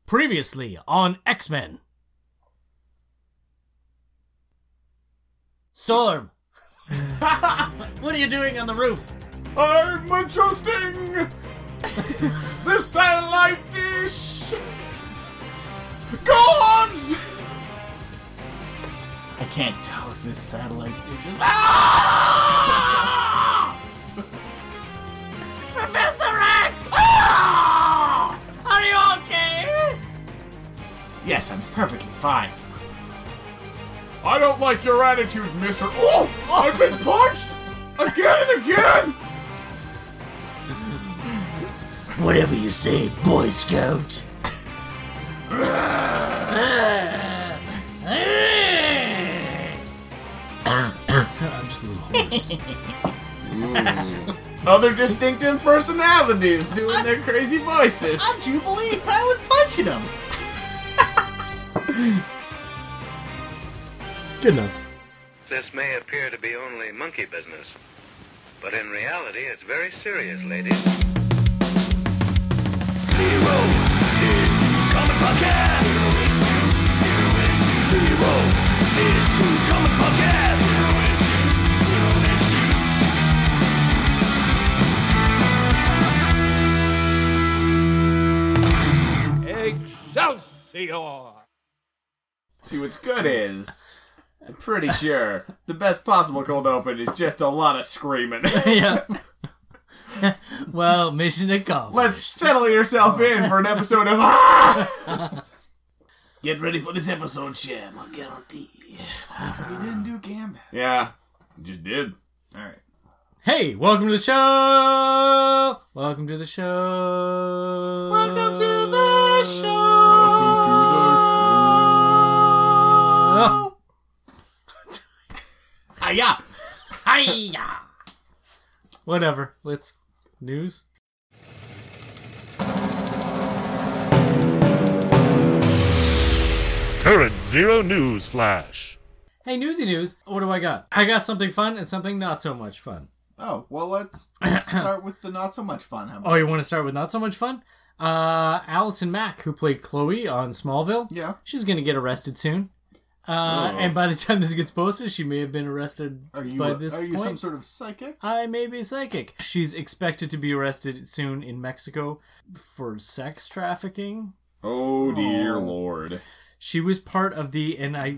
Previously on X-Men. Storm! What are you doing on the roof? I'm adjusting the satellite dish! Gods! I can't tell if this satellite dish is... Professor X! Ah! Are you okay? Yes, I'm perfectly fine. I don't like your attitude, Mr. Oh! I've been punched! Again and again! Whatever you say, Boy Scout. Sorry, I'm just a little hoarse. Other distinctive personalities doing their crazy voices. How'd you believe I was punching him? Good enough. This may appear to be only monkey business, but in reality, it's very serious, ladies. Zero Issues Comic Podcast. Zero Issues Comic Podcast. Excelsior! See, what's good is, I'm pretty sure the best possible cold open is just a lot of screaming. Yeah. Well, mission accomplished. Let's settle yourself in for an episode of Ah! Get ready for this episode, Sham. I guarantee. We didn't do Gambit. Yeah, you just did. Alright. Hey, welcome to the show! Welcome to the show! Welcome to the show! Hiya! Hiya! Whatever. Let's... News? Current Zero News Flash. Hey, Newsy News. What do I got? I got something fun and something not so much fun. Oh, well, let's start with the not so much fun. How about Oh, you want to start with not so much fun? Allison Mack, who played Chloe on Smallville. Yeah. She's going to get arrested soon. And by the time this gets posted, she may have been arrested by this Are you point. some sort of psychic? I may be psychic. She's expected to be arrested soon in Mexico for sex trafficking. Oh, dear Lord. She was part of the, and I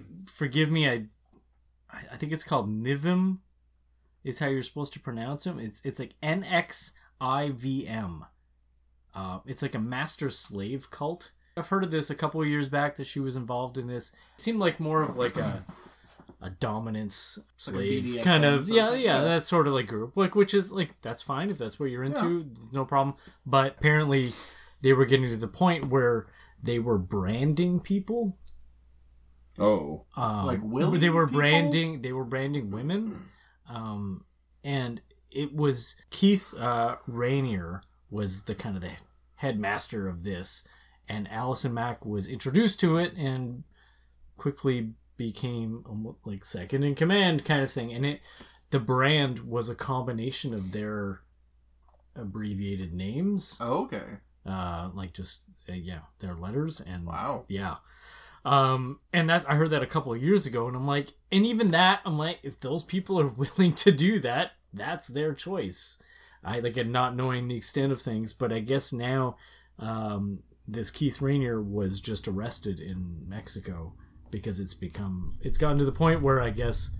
think it's called NIVM, is how you're supposed to pronounce them. It's like NXIVM. It's like a master-slave cult. I've heard of this a couple of years back that she was involved in this. It seemed like more of like a dominance slave BDSM kind of, something. yeah, that sort of like group. Like, which is like, that's fine if that's what you're into, no problem. But apparently they were getting to the point where they were branding people. Oh. Like willing They were people? branding women. And it was Keith Rainier was the kind of the headmaster of this, and Allison Mack was introduced to it and quickly became like second in command kind of thing. And the brand was a combination of their abbreviated names. Oh, okay. Like just their letters, and Wow. yeah. And I heard that a couple of years ago, and I'm like, and even that, I'm like, if those people are willing to do that, that's their choice. I like it, not knowing the extent of things, but I guess now, this Keith Rainier was just arrested in Mexico because it's gotten to the point where I guess,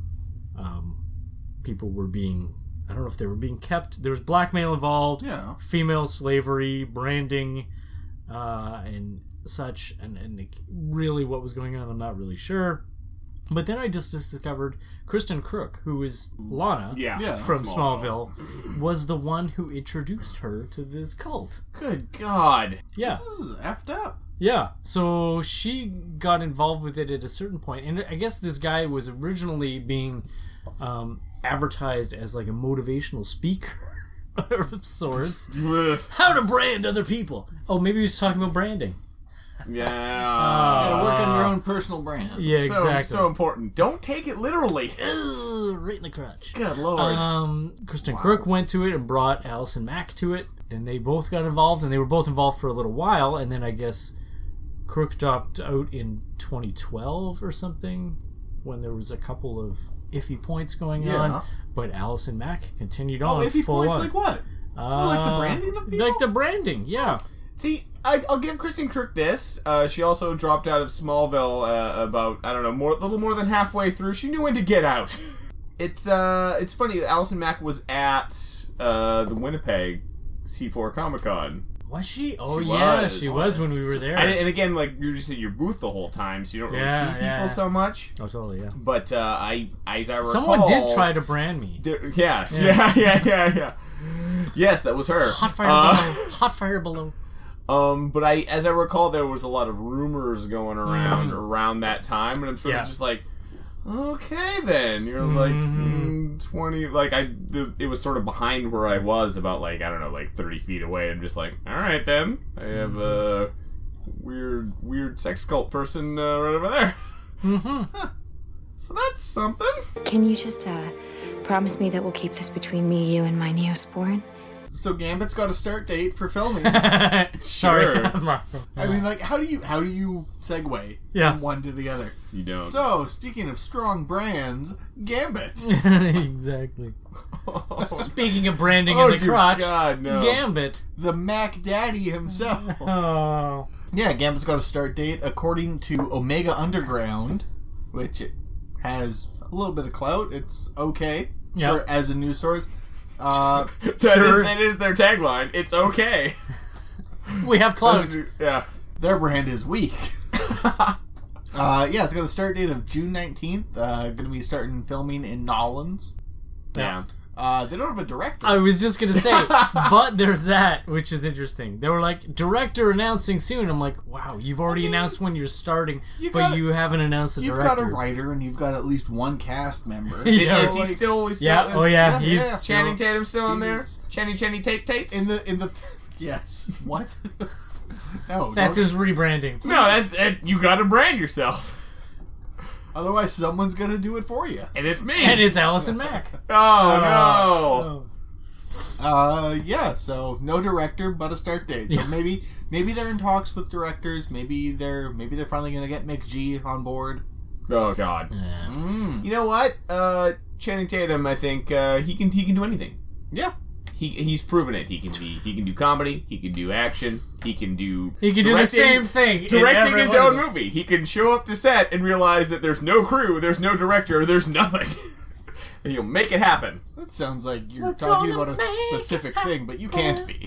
people were being, I don't know if they were being kept, there was blackmail involved, Yeah. female slavery, branding, and such, and really what was going on, I'm not really sure. But then I just discovered Kristen Crook, who is Lana Yeah. from Smallville, was the one who introduced her to this cult. Good God. Yeah. This is effed up. Yeah, so she got involved with it at a certain point, and I guess this guy was originally being advertised as like a motivational speaker of sorts. How to brand other people. Oh, maybe he was talking about branding. Yeah. Gotta work on your own personal brand. Yeah, exactly. So important. Don't take it literally. Ugh, right in the crotch. Good Lord. Kristen Crook went to it and brought Allison Mack to it. Then they both got involved, and they were both involved for a little while, and then I guess Crook dropped out in 2012 or something when there was a couple of iffy points going on. But Allison Mack continued on. Iffy full points on. like what? Like the branding of people? Like the branding, yeah. See, I'll give Kristen Crook this. She also dropped out of Smallville about, I don't know, a little more than halfway through. She knew when to get out. It's funny. Allison Mack was at the Winnipeg C4 Comic-Con. Was she? Oh, She she was when we were there. And again, like, you're just at your booth the whole time, so you don't really see people so much. Oh, totally, yeah. But as I recall... Someone did try to brand me. Yeah. Yes, that was her. Hot fire below. Hot fire below. But as I recall, there was a lot of rumors going around that time, and I'm sort of just like, okay, then you're like 20, like it was sort of behind where I was, about like, I don't know, like 30 feet away. I'm just like, all right, then I have a weird sex cult person right over there. So that's something. Can you just promise me that we'll keep this between me, you, and my Neosporin? So Gambit's got a start date for filming. Sorry. I mean, like, how do you segue from one to the other? You don't. So, speaking of strong brands, Gambit. Exactly. Speaking of branding in the crotch, God, no. Gambit. The Mac Daddy himself. Oh. Yeah, Gambit's got a start date according to Omega Underground, which has a little bit of clout. It's okay as a news source. That is their tagline. It's okay. We have clout. Yeah. Their brand is weak. It's got a start date of June 19th. Going to be starting filming in Nolans. Yeah. They don't have a director. I was just going to say, but there's that, which is interesting. They were like, director announcing soon. I'm like, wow, you've already announced when you're starting, but you haven't announced the director. You've got a writer, and you've got at least one cast member. Is he still? Yeah. Oh yeah. He's Channing Tatum still on there. Channing Tates. In the yes. What? No. That's his rebranding. No, that's you got to brand yourself. Otherwise, someone's gonna do it for you. And it's me. And it's Allison Mack. Oh no. So no director, but a start date. So maybe they're in talks with directors. Maybe they're finally gonna get McG on board. Oh God. Yeah. You know what? Channing Tatum, I think he can do anything. Yeah. He's proven it. He can do comedy. He can do action. He can do the same thing. Directing his own movie. He can show up to set and realize that there's no crew, there's no director, there's nothing. And he'll make it happen. That sounds like you're talking about a specific thing, but you can't be.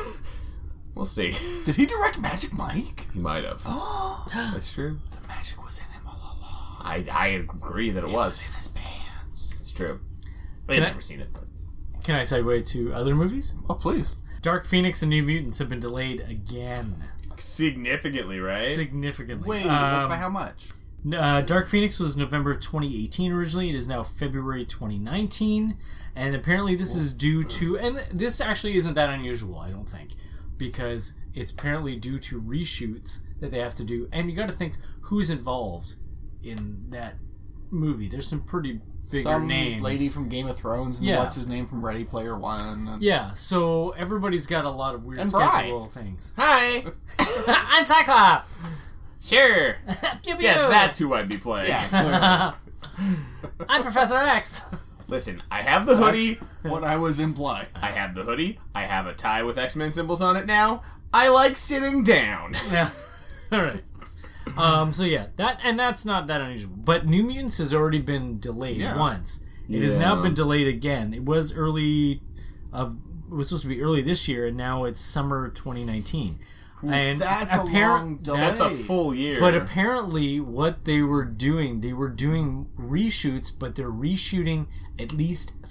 We'll see. Did he direct Magic Mike? He might have. That's true. The magic was in him all along. I agree that it was. In his pants. It's true. I've never seen it, but... Can I segue to other movies? Oh, please. Dark Phoenix and New Mutants have been delayed again. Significantly, right? Significantly. Wait, by how much? Dark Phoenix was November 2018 originally. It is now February 2019. And apparently this is due to... And this actually isn't that unusual, I don't think. Because it's apparently due to reshoots that they have to do. And you got to think who's involved in that movie. There's some pretty... bigger names. Some lady from Game of Thrones and what's his name from Ready Player One. Yeah, so everybody's got a lot of weird schedule things. Hi! I'm Cyclops! Sure! Pew, pew. Yes, that's who I'd be playing. Yeah, I'm Professor X! Listen, I have the hoodie. That's what I was implying. I have the hoodie. I have a tie with X-Men symbols on it now. I like sitting down. Yeah. Alright. So yeah, that's not that unusual. But New Mutants has already been delayed once. It has now been delayed again. It was supposed to be early this year, and now it's summer 2019. And that's a long delay. That's a full year. But apparently, what they were doing reshoots, but they're reshooting at least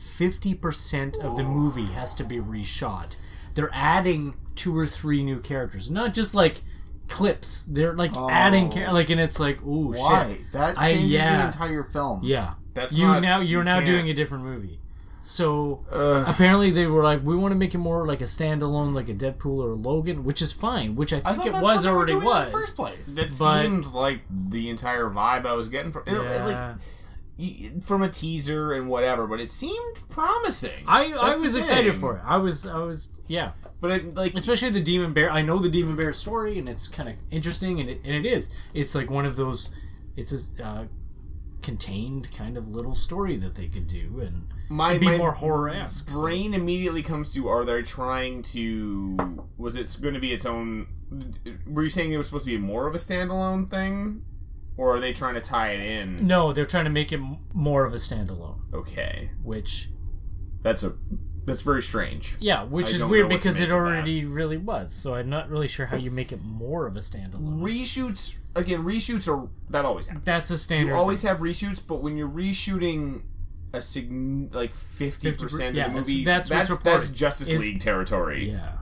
50% of the movie has to be reshot. They're adding 2 or 3 new characters, not just like clips. They're like adding and it's like, oh shit. Why? That changes the entire film. Yeah. That's you're now doing a different movie. So apparently they were like, we want to make it more like a standalone, like a Deadpool or a Logan, which is fine, which I think it was already was. In the first place. That seemed like the entire vibe I was getting from Yeah. from a teaser and whatever, but it seemed promising. I was excited for it. I was yeah. But especially the Demon Bear. I know the Demon Bear story, and it's kind of interesting, and it is. It's like one of those. It's a contained kind of little story that they could do, and be more horror-esque. Brain immediately comes to: are they trying to? Was it going to be its own? Were you saying it was supposed to be more of a standalone thing? Or are they trying to tie it in? No, they're trying to make it more of a standalone. Okay. Which... That's very strange. Yeah, which is weird because it already really was. So I'm not really sure how you make it more of a standalone. Reshoots are... That always happens. That's a standard. You always have reshoots, but when you're reshooting a 50% of the movie, that's Justice League territory. Yeah.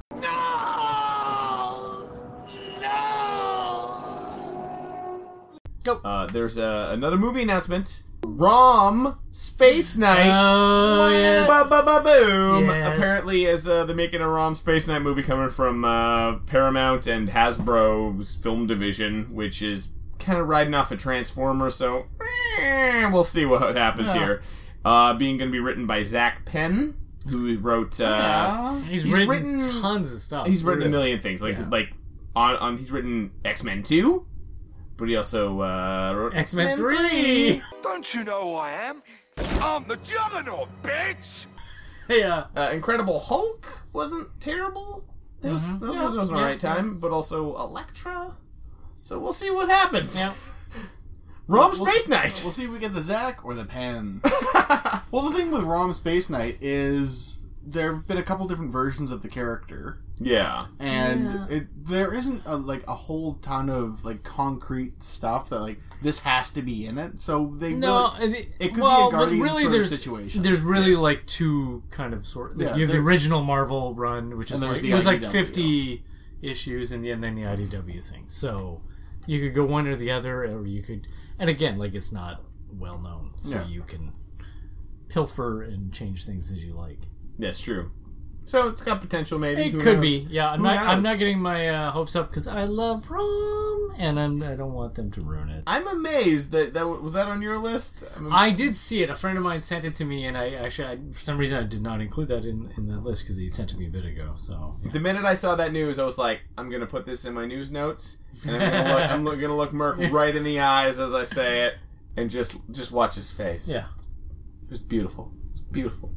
There's another movie announcement. ROM Space Knight. Oh, yes. Boom. Yes. Apparently, as they're making a ROM Space Knight movie coming from Paramount and Hasbro's film division, which is kind of riding off a Transformer, so we'll see what happens here. Being going to be written by Zach Penn, who wrote... He's written tons of stuff. He's written a million things. He's written X-Men 2, but he also wrote X-Men 3. Don't you know who I am? I'm the Juggernaut, bitch! Yeah. Incredible Hulk wasn't terrible. It was an alright time, but also Elektra. So we'll see what happens. Yeah. ROM Space Knight! We'll see if we get the Zack or the Pen. Well, the thing with ROM Space Knight is there have been a couple different versions of the character. Yeah. And there isn't a whole ton of concrete stuff that this has to be in it. So it could be a Guardians sort of situation. There's really two kind of you have the original Marvel run, which is it was 50 issues, and then the IDW thing. So you could go one or the other, or you could, and again, it's not well known, so you can pilfer and change things as you like. That's true. So it's got potential, maybe. It could be, yeah. I'm not getting my hopes up because I love ROM, and I don't want them to ruin it. I'm amazed that was that on your list. I did see it. A friend of mine sent it to me, and I for some reason I did not include that in that list because he sent it to me a bit ago. So the minute I saw that news, I was like, I'm gonna put this in my news notes, and I'm gonna look Merc right in the eyes as I say it, and just watch his face. Yeah, it was beautiful. It's beautiful.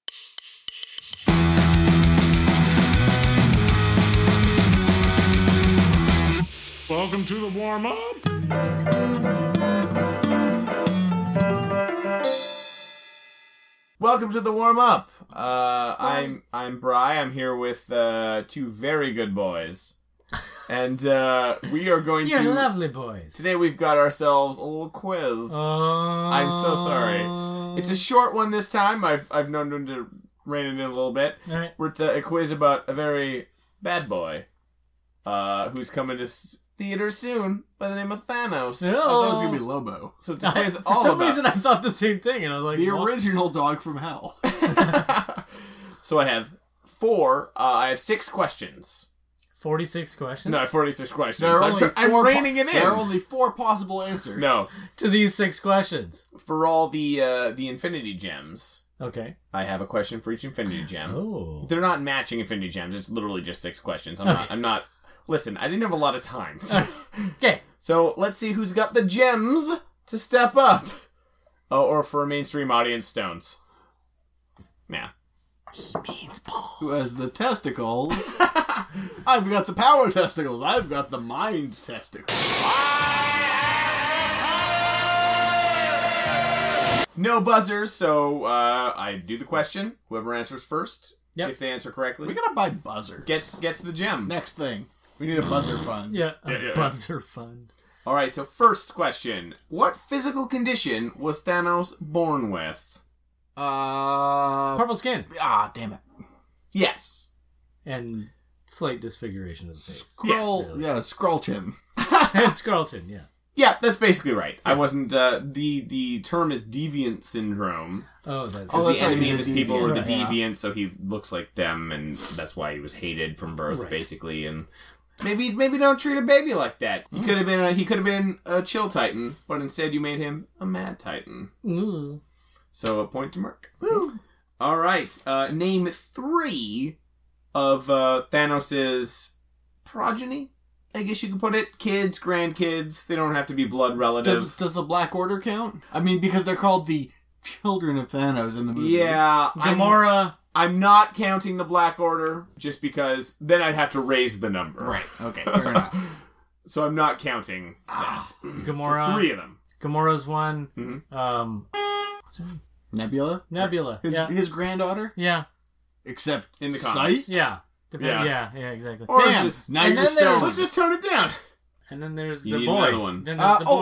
Welcome to the warm-up. Welcome to the warm-up. I'm Bri. I'm here with two very good boys. And we are going You're lovely boys. Today we've got ourselves a little quiz. I'm so sorry. It's a short one this time. I've known them to rein it in a little bit. All right. We're a quiz about a very bad boy who's coming to theater soon by the name of Thanos. I thought it was going to be Lobo. So it's a quiz For some reason I thought the same thing, and I was like... The original dog from hell. So I have 6 questions. 46 questions? No, 46 questions. I'm reining it in. There are only 4 possible answers. No. To these 6 questions. For all the Infinity Gems. Okay. I have a question for each Infinity Gem. Oh. They're not matching Infinity Gems. It's literally just 6 questions. I'm not... Listen, I didn't have a lot of time. Okay. So let's see who's got the gems to step up. Oh, or for a mainstream audience, stones. Yeah. He means Paul. Who has the testicles? I've got the power testicles. I've got the mind testicles. No buzzers, so I do the question. Whoever answers first, if they answer correctly, We gotta buy buzzers. gets the gem. Next thing. We need a buzzer fund. Yeah, Yeah. buzzer fund. All right, so first question. What physical condition was Thanos born with? Purple skin. Damn it. Yes. And slight disfiguration of the face. Skrull chin. And Scarleton, yes. Yeah, that's basically right. I wasn't, the term is deviant syndrome. Oh, that's So that's the right, enemy he's of a his people are the deviant, yeah. deviants, so he looks like them, and that's why he was hated from birth, Right. basically, and Maybe don't treat a baby like that. He could have been a chill Titan, but instead you made him a mad Titan. Ooh. So a point to Merc. All right. Name 3 of Thanos' progeny. I guess you could put it. Kids, grandkids. They don't have to be blood relatives. Does the Black Order count? I mean, because they're called the children of Thanos in the movies. Yeah. Gamora. I'm not counting the Black Order, just because then I'd have to raise the number. Right. Okay. Fair enough. So I'm not counting that. Gamora. So 3 of them. Gamora's one. Mm-hmm. What's her name? Nebula. Nebula. His granddaughter. Yeah. Except in the comics. Sight? Yeah. Yeah, Exactly. Or Bam! just Now you're stoned. Let's just tone it down. And then there's You the need boy. another one. Then there's the boy.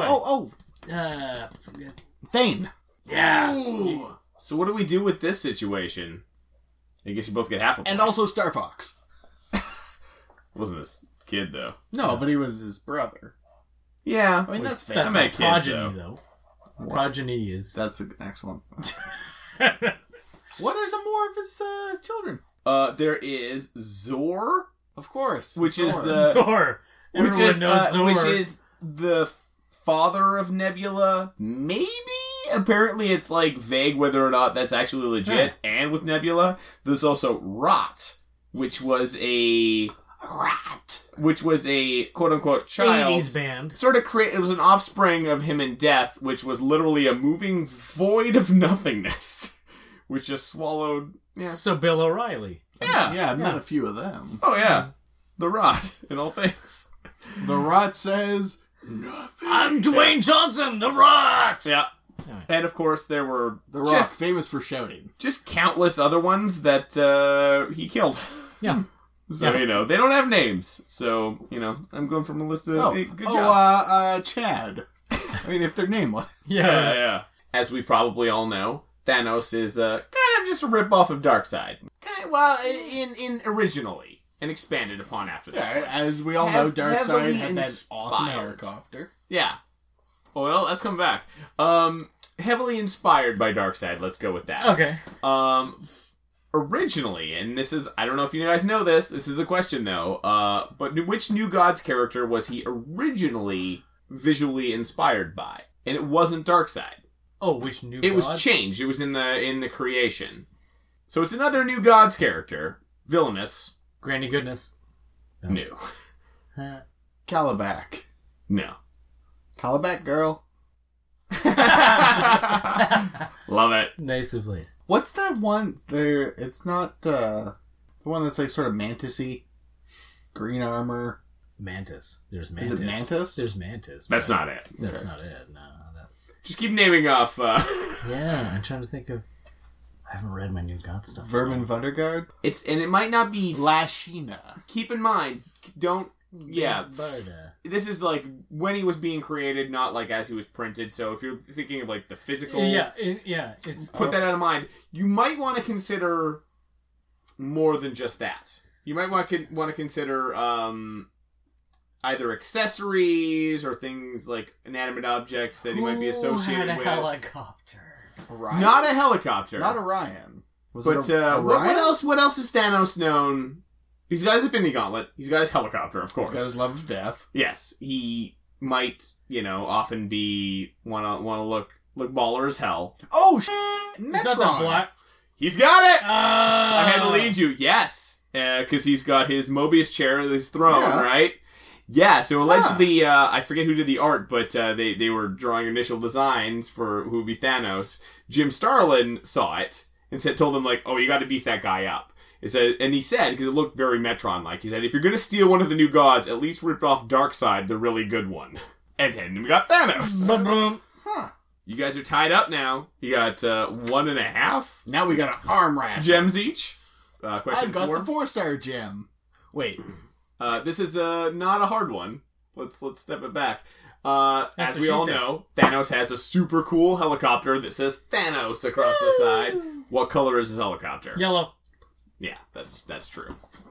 Thane. Yeah. Ooh. So what do we do with this situation? I guess you both get half a point. And also Star Fox. Wasn't this kid, though? No, but he was his brother. Yeah. I mean, that's fair. That's I not meant kids, progeny, though. Progeny is... That's an excellent. What are some more of his children? There is Zor, Of course. which is Zor. the... Zor. Everyone knows Zor. Which is the father of Nebula. Maybe? Apparently it's like vague whether or not that's actually legit. Yeah. And with Nebula, there's also Rot, which was a quote-unquote child. 80s band. Sort of it was an offspring of him and Death, which was literally a moving void of nothingness, which just swallowed. Yeah. So Bill O'Reilly. Yeah. Yeah, I've met a few of them. Oh yeah, the Rot in all things. The Rot says nothing. I'm Dwayne Johnson, the Rot! Yeah. Right. And of course there were The Rock, famous for shouting. just countless other ones that he killed. Yeah. So, Yeah. they don't have names. So, I'm going from a list of... Hey, good job. Chad. I mean, if they're nameless. Yeah. As we probably all know, Thanos is kind of just a rip-off of Darkseid. In originally, and expanded upon after that. Yeah, as we all know, Darkseid Heavily had that awesome inspired. helicopter. Yeah. Well, let's come back. Heavily inspired by Darkseid, let's go with that. Okay. Originally, and this is, I don't know if you guys know this is a question though, but which New Gods character was he originally visually inspired by? And it wasn't Darkseid. Oh, which new It was gods? changed. It was in the creation. So it's another New Gods character. Villainous. Granny Goodness. New. Calabac. No. Calabac girl. Love it. Nice of late. What's that one there? It's not the one that's like sort of mantis-y. Green armor. Mantis. There's Mantis. Is it Mantis? There's Mantis. That's not it. That's not it. No. That's... Just keep naming off. Yeah, I'm trying to think of... I haven't read my New God stuff. Vermin Vundergaard. And it might not be... Lashina. Keep in mind, don't... Yeah. Barda. This is like when he was being created, not like as he was printed. So if you're thinking of like the physical... Yeah. It's Put that out of mind. You might want to consider more than just that. You might want to consider either accessories or things like inanimate objects that he might be associated had a with. helicopter? Orion? Not a helicopter. Not Orion. Was But it Orion? what else? What else is Thanos known? He's got his Infinity Gauntlet. He's got his helicopter, of course. He's got his love of death. Yes, he might, often be wanna look baller as hell. Oh, It's not that Metron. black. He's got it. I I had to lead you. Yes, because he's got his Mobius chair, his throne, Yeah. right? Yeah. So allegedly, I forget who did the art, but they were drawing initial designs for who would be Thanos. Jim Starlin saw it and told him like, "Oh, you got to beef that guy up." And he said, because it looked very Metron-like, he said, if you're going to steal one of the New Gods, at least rip off Darkseid, the really good one. And then we got Thanos. Huh. You guys are tied up now. You got 1.5 Now we got an arm wrestle. gems each. Question I've got 4. the 4-star gem. Wait. This is not a hard one. Let's step it back. As what we she all said. know, Thanos has a super cool helicopter that says Thanos across the side. What color is his helicopter? Yellow. Yeah, that's true.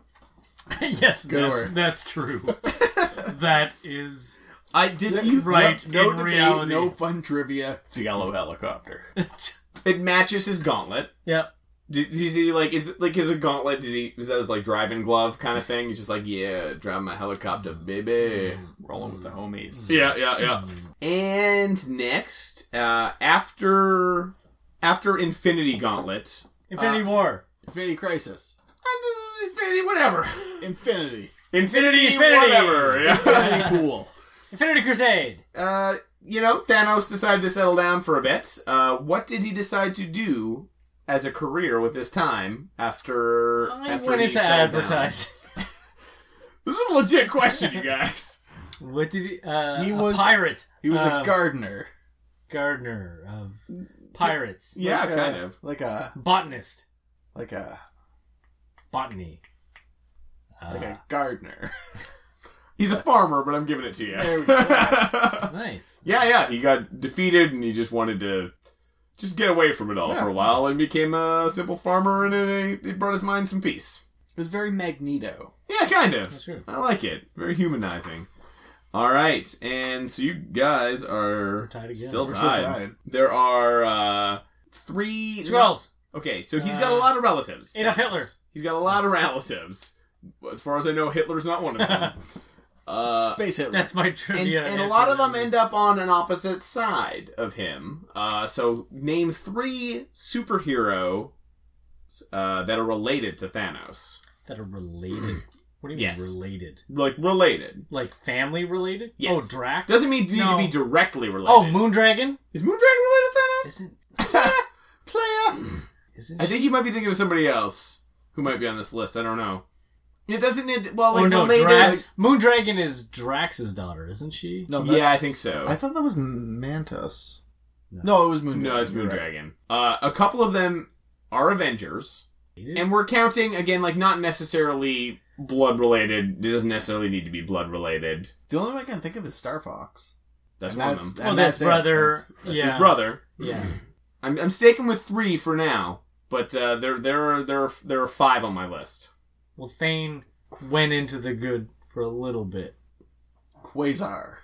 Yes, Good that's true. That is Right. No in debate, reality. no fun trivia. It's a yellow helicopter. It matches his gauntlet. Yep. Does he like? Is it like his gauntlet? Is that his like driving glove kind of thing? He's just like, yeah, drive my helicopter, baby. Rolling with the homies. Yeah. And next, after Infinity Gauntlet, Infinity War. Infinity Crisis. Infinity, whatever. Infinity. Infinity, whatever. Yeah. Infinity Pool. Infinity Crusade. Thanos decided to settle down for a bit. What did he decide to do as a career with his time after went he into settled down? advertising. This is a legit question, you guys. What did he? He was a pirate. He was a gardener. Gardener of pirates. Yeah, Like kind of. Like a Botanist. Botany. Like a gardener. He's a farmer, but I'm giving it to you. There we go. Nice. Yeah. He got defeated, and he just wanted to just get away from it all for a while, and became a simple farmer, and it brought his mind some peace. It was very Magneto. Yeah, kind of. That's true. I like it. Very humanizing. All right, and so you guys are tied again. still We're tied. still tied. There are 3 Skrulls. Okay, so he's got a lot of relatives. Adolf Hitler. He's got a lot of relatives. As far as I know, Hitler's not one of them. Space Hitler. That's my trivia. And a lot of them end up on an opposite side of him. So name 3 superheroes that are related to Thanos. That are related. What do you mean related? Like related. Like family related? Yes. Oh, Drax? Doesn't mean need to be directly related. Oh, Moondragon? Is Moondragon related to Thanos? Isn't Player. Isn't I think you might be thinking of somebody else who might be on this list. I don't know. It doesn't need related. Drax. Moondragon is Drax's daughter, isn't she? No, Yeah, I think so. I thought that was Mantis. No, it was Moondragon. No, it's You're Moondragon. A couple of them are Avengers. And we're counting, again, like, not necessarily blood-related. It doesn't necessarily need to be blood-related. The only one I can think of is Star Fox. That's one of them. Oh, that's brother. That's his brother. Yeah. I'm sticking with 3 for now, but there are 5 on my list. Well, Thane went into the good for a little bit. Quasar.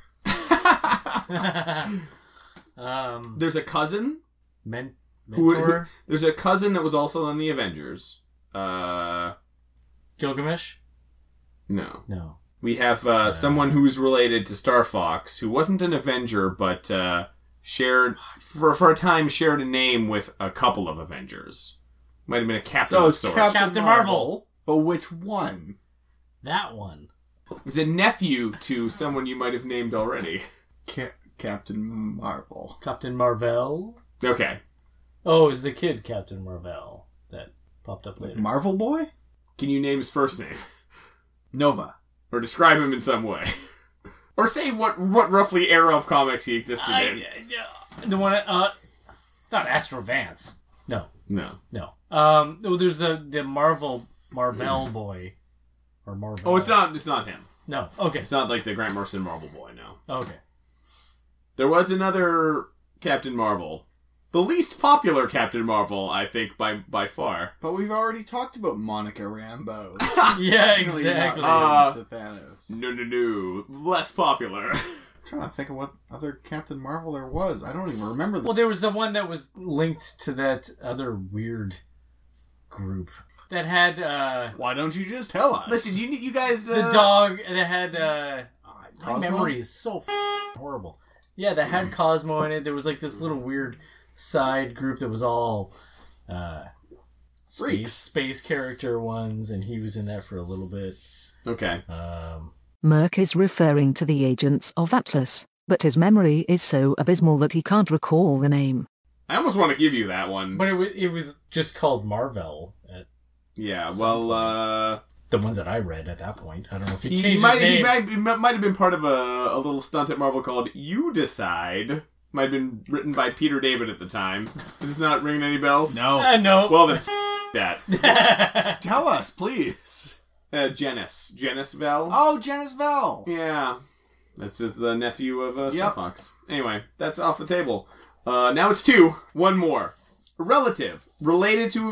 There's a cousin. Mentor? There's a cousin that was also on the Avengers. Gilgamesh? No. We have someone who's related to Star Fox, who wasn't an Avenger, but shared for a time shared a name with a couple of Avengers. Might have been a captain So of it's sorts. Captain Marvel. But which one? That one. He's a nephew to someone you might have named already. Captain Marvel. Captain Marvel? Okay. Oh, is the kid Captain Marvel that popped up later. Marvel Boy? Can you name his first name? Nova. Or describe him in some way. Or say what roughly era of comics he existed in. The one, not Astro Vance. No. There's the Marvel Boy. Or Marvel. Oh, it's not him. No, okay. It's not like the Grant Morrison Marvel Boy, no. Okay. There was another Captain Marvel. The least popular Captain Marvel, I think, by far. But we've already talked about Monica Rambeau. Yeah, exactly. To Thanos. No. Less popular. I'm trying to think of what other Captain Marvel there was. I don't even remember this. Well, there was the one that was linked to that other weird group that had. Why don't you just tell us? Listen, you guys. The dog that had. My Cosmo? memory is so horrible. Yeah, that had Cosmo in it. There was like this little weird side group that was all space character ones, and he was in that for a little bit. Okay. Merc is referring to the agents of Atlas, but his memory is so abysmal that he can't recall the name. I almost want to give you that one. But it was just called Marvel. Yeah, well, the ones that I read at that point. I don't know if he changed his name. He might have been part of a little stunt at Marvel called You Decide. Might have been written by Peter David at the time. Is this not ringing any bells? No. No. Well, then that. Tell us, please. Janice Vell. Oh, Janice Vell. Yeah. That's just the nephew of Star Fox. Anyway, that's off the table. Now it's 2. One more. A relative. Related to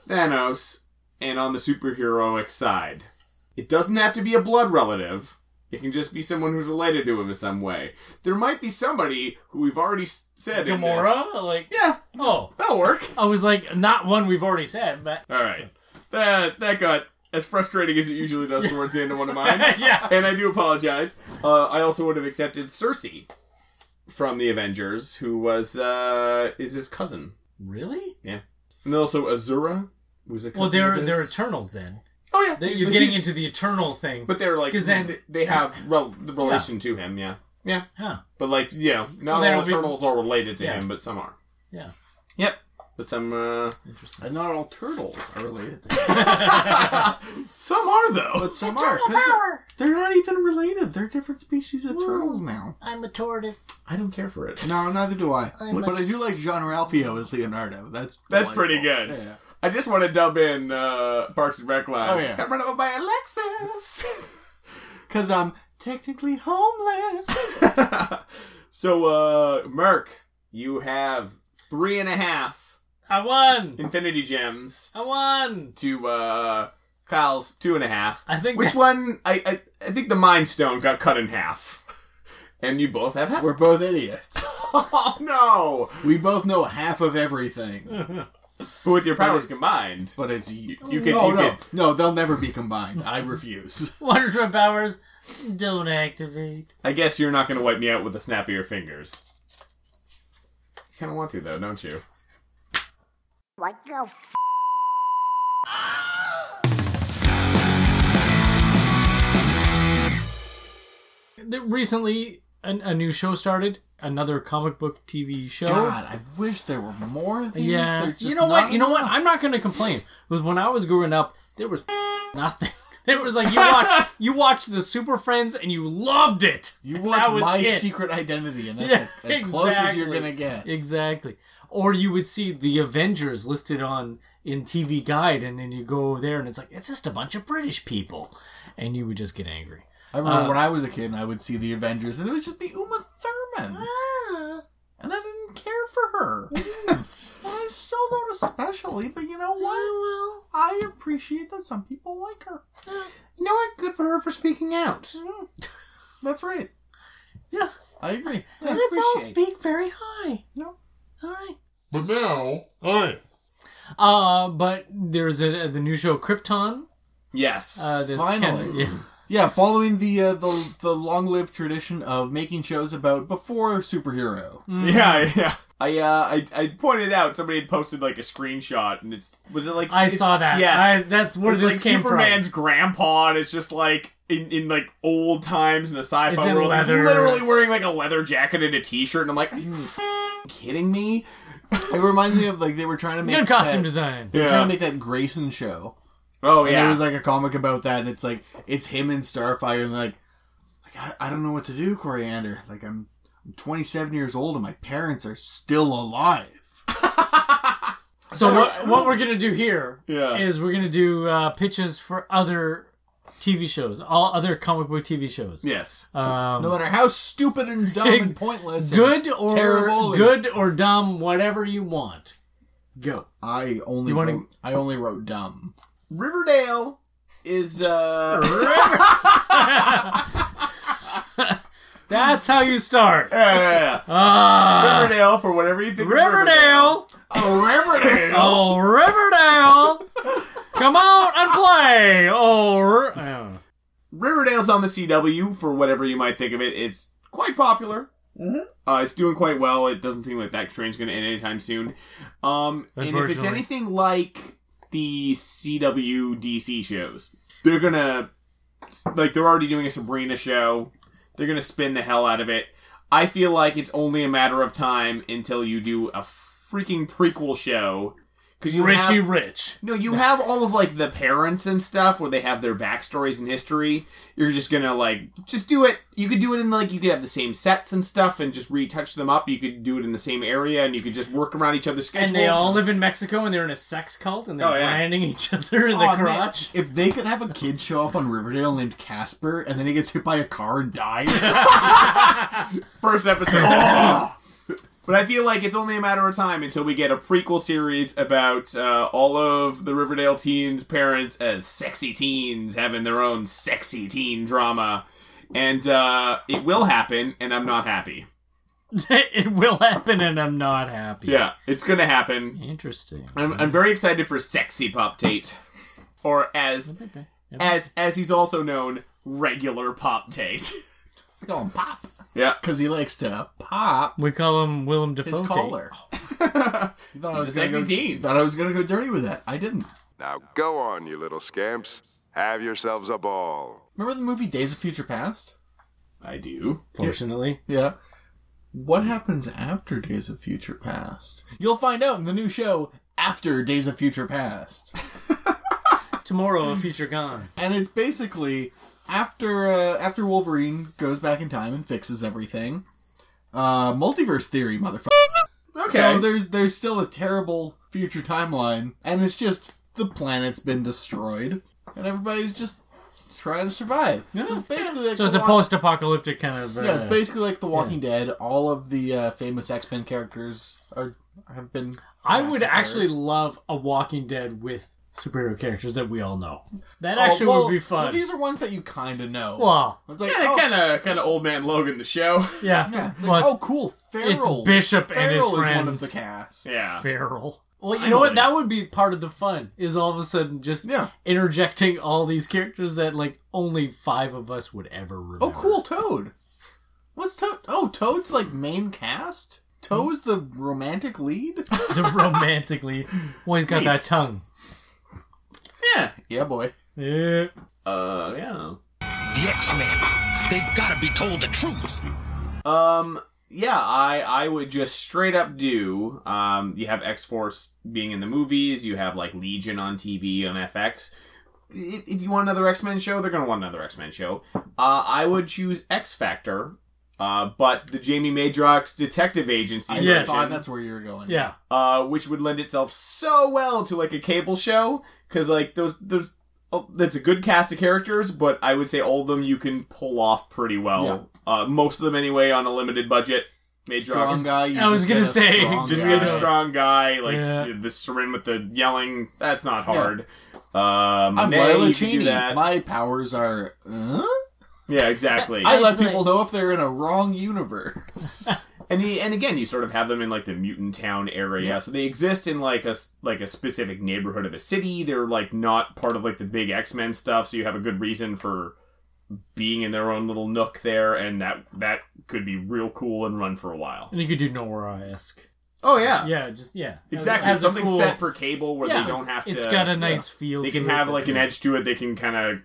Thanos and on the superheroic side. It doesn't have to be a blood relative, It can just be someone who's related to him in some way. There might be somebody who we've already said in this. Gamora? Like, Yeah, oh. that'll work. I was like, not one we've already said, but... All right. That got as frustrating as it usually does towards the end of one of mine. Yeah. And I do apologize. I also would have accepted Cersei from the Avengers, who was is his cousin. Really? Yeah. And then also Azura, who's a cousin. Well, of his. they're Eternals then. Oh yeah, You're getting into the Eternal thing. But they're like, then they have the relation to him. Yeah. Yeah. Huh. But like, not Well, then all it'll be- Eternals are related to Yeah. him, but some are. Yeah. Yep. But some Interesting. And not all turtles are related. some are though. But some are. 'Cause they're not even related. They're different species of turtles now. I'm a tortoise. I don't care for it. No, neither do I. I'm But a I do like John Ralphio as Leonardo. That's pretty delightful. good. Yeah. I just want to dub in Parks and Rec line. Oh, yeah. Got run over by a Lexus. Because I'm technically homeless. So, Merc, you have 3.5 I won. Infinity Gems I won. to Kyle's 2.5. I think Which that- one? I think the Mind Stone got cut in half. And you both have half? We're both idiots. Oh, no! We both know half of everything. But with your powers it's- combined. But it's... You can, no, you no. can, No, they'll never be combined. I refuse. Wonder Twin powers don't activate. I guess you're not going to wipe me out with a snap of your fingers. You kind of want to, though, don't you? What the f***? Recently, a new show started. Another comic book TV show. God, I wish there were more of these. Yeah. They're just You know what? not You know what? enough. I'm not going to complain. Because when I was growing up, there was nothing. It was like you watched the Super Friends and you loved it. You And watch that was My it. Secret Identity, and that's Yeah, as close as you're exactly. going to get. Exactly. Or you would see the Avengers listed in TV Guide, and then you go there and it's like, it's just a bunch of British people. And you would just get angry. I remember when I was a kid and I would see the Avengers, and it would just be Uma Thurman. And I didn't care for her. I still don't especially, but you know what? I appreciate that some people like her. You know what? Good for her for speaking out. That's right. Yeah. I agree. I Let's all appreciate. speak very high. No. All right. But now, alright. But there's the new show Krypton. Yes. That's Finally. kinda- yeah. Yeah, following the long-lived tradition of making shows about before superhero. Yeah. I pointed out somebody had posted like a screenshot, and was it like I saw that. Yes, That's where it's this like came Superman's grandpa, and it's just like in like old times in the It's sci-fi in world. leather. He's literally wearing like a leather jacket and a t-shirt, and I'm like, are you kidding me? It reminds me of like they were trying to from. make Good costume that, design. They were Yeah. trying to make that Grayson show. Oh And yeah, there was like a comic about that, and it's like it's him and Starfire, and like I don't know what to do, Coriander. Like I'm 27 years old, and my parents are still alive. So what we're gonna do here is Yeah. we're gonna do pitches for other TV shows, all other comic book TV shows. yes. No matter how stupid and dumb and pointless, Good and or terrible, good or dumb, whatever you want. Go. I only wrote dumb. Riverdale is That's how you start. Riverdale for whatever you think. of Riverdale. Oh, Riverdale! Oh, Riverdale. Come out and play. Riverdale's on the CW for whatever you might think of it. It's quite popular. It's doing quite well. It doesn't seem like that train's going to end anytime soon. And if it's Unfortunately. anything like the CW DC shows, they're going to, like, they're already doing a Sabrina show. They're going to spin the hell out of it. I feel like it's only a matter of time until you do a freaking prequel show. Because you Richie have, Rich. No, you have all of, like, the parents and stuff where they have their backstories and history. You're just gonna, like, just do it. You could do it in, like, you could have the same sets and stuff and just retouch them up. You could do it in the same area and you could just work around each other's schedule. And they all live in Mexico and they're in a sex cult and they're Oh, yeah. branding each other in the Oh, man, crotch. if they could have a kid show up on Riverdale named Casper, and then he gets hit by a car and dies. First episode. But I feel like it's only a matter of time until we get a prequel series about all of the Riverdale teens' parents as sexy teens having their own sexy teen drama. And it will happen, and I'm not happy. It will happen, and I'm not happy. Yeah, it's gonna happen. Interesting. I'm very excited for Sexy Pop Tate. Or as he's also known, Regular Pop Tate. We call him Pop. Yeah. Because he likes to pop We call him Willem Dafoe. his collar. You thought I was He's a sexy teen. Thought I was going to go dirty with that. I didn't. Now go on, you little scamps. Have yourselves a ball. Remember the movie Days of Future Past? I do. Fortunately. Yeah. What happens after Days of Future Past? You'll find out in the new show, After Days of Future Past. Tomorrow, a future gone. And it's basically after Wolverine goes back in time and fixes everything. Multiverse theory, motherfucker. Okay. So there's still a terrible future timeline, and it's just the planet's been destroyed, and everybody's just trying to survive. Yeah. So it's basically like So it's a post-apocalyptic kind of... yeah, it's basically like The Walking Dead. All of the famous X-Men characters have been... I would massacred. actually love a Walking Dead with superhero characters that we all know. That actually would be fun. Well, these are ones that you kind of know. Well, it's like, kind of Old Man Logan the show. yeah. yeah, it's Well, like, it's- oh, cool, Farrell. It's Bishop and his Farrell is friends. one of the cast. Yeah. Farrell. Well, you know what? That would be part of the fun, is all of a sudden just interjecting all these characters that, like, only 5 of us would ever remember. Oh, cool, Toad. What's Toad? Oh, Toad's, like, main cast? Toad's the romantic lead? The romantic lead. Well, he's got that tongue. Yeah. Yeah, boy. Yeah. Yeah. The X-Men. They've got to be told the truth. Yeah, I would just straight up do, you have X-Force being in the movies, you have, like, Legion on TV on FX. If you want another X-Men show, they're gonna want another X-Men show. I would choose X-Factor, but the Jamie Madrox Detective Agency I thought that's where you were going. Yeah. Which would lend itself so well to, like, a cable show, because, like, that's a good cast of characters, but I would say all of them you can pull off pretty well. Most of them, anyway, on a limited budget. Strong guy. I was gonna say, Just get a strong guy, like the Sarin with the yelling. That's not hard. I'm Monet, Lila you can do Cheney. that. My powers are... Yeah, exactly. I let people know if they're in a wrong universe. And again, you sort of have them in, like, the mutant town area, so they exist in, like a specific neighborhood of a city. They're, like, not part of, like, the big X-Men stuff, so you have a good reason for being in their own little nook there, and that could be real cool and run for a while. And you could do Nora-esque. Oh, yeah. Yeah, just, yeah. Exactly. Has a Something cool- set for cable where they don't have to... It's got a nice feel They to can it. have, like, an edge to it. They can kind of,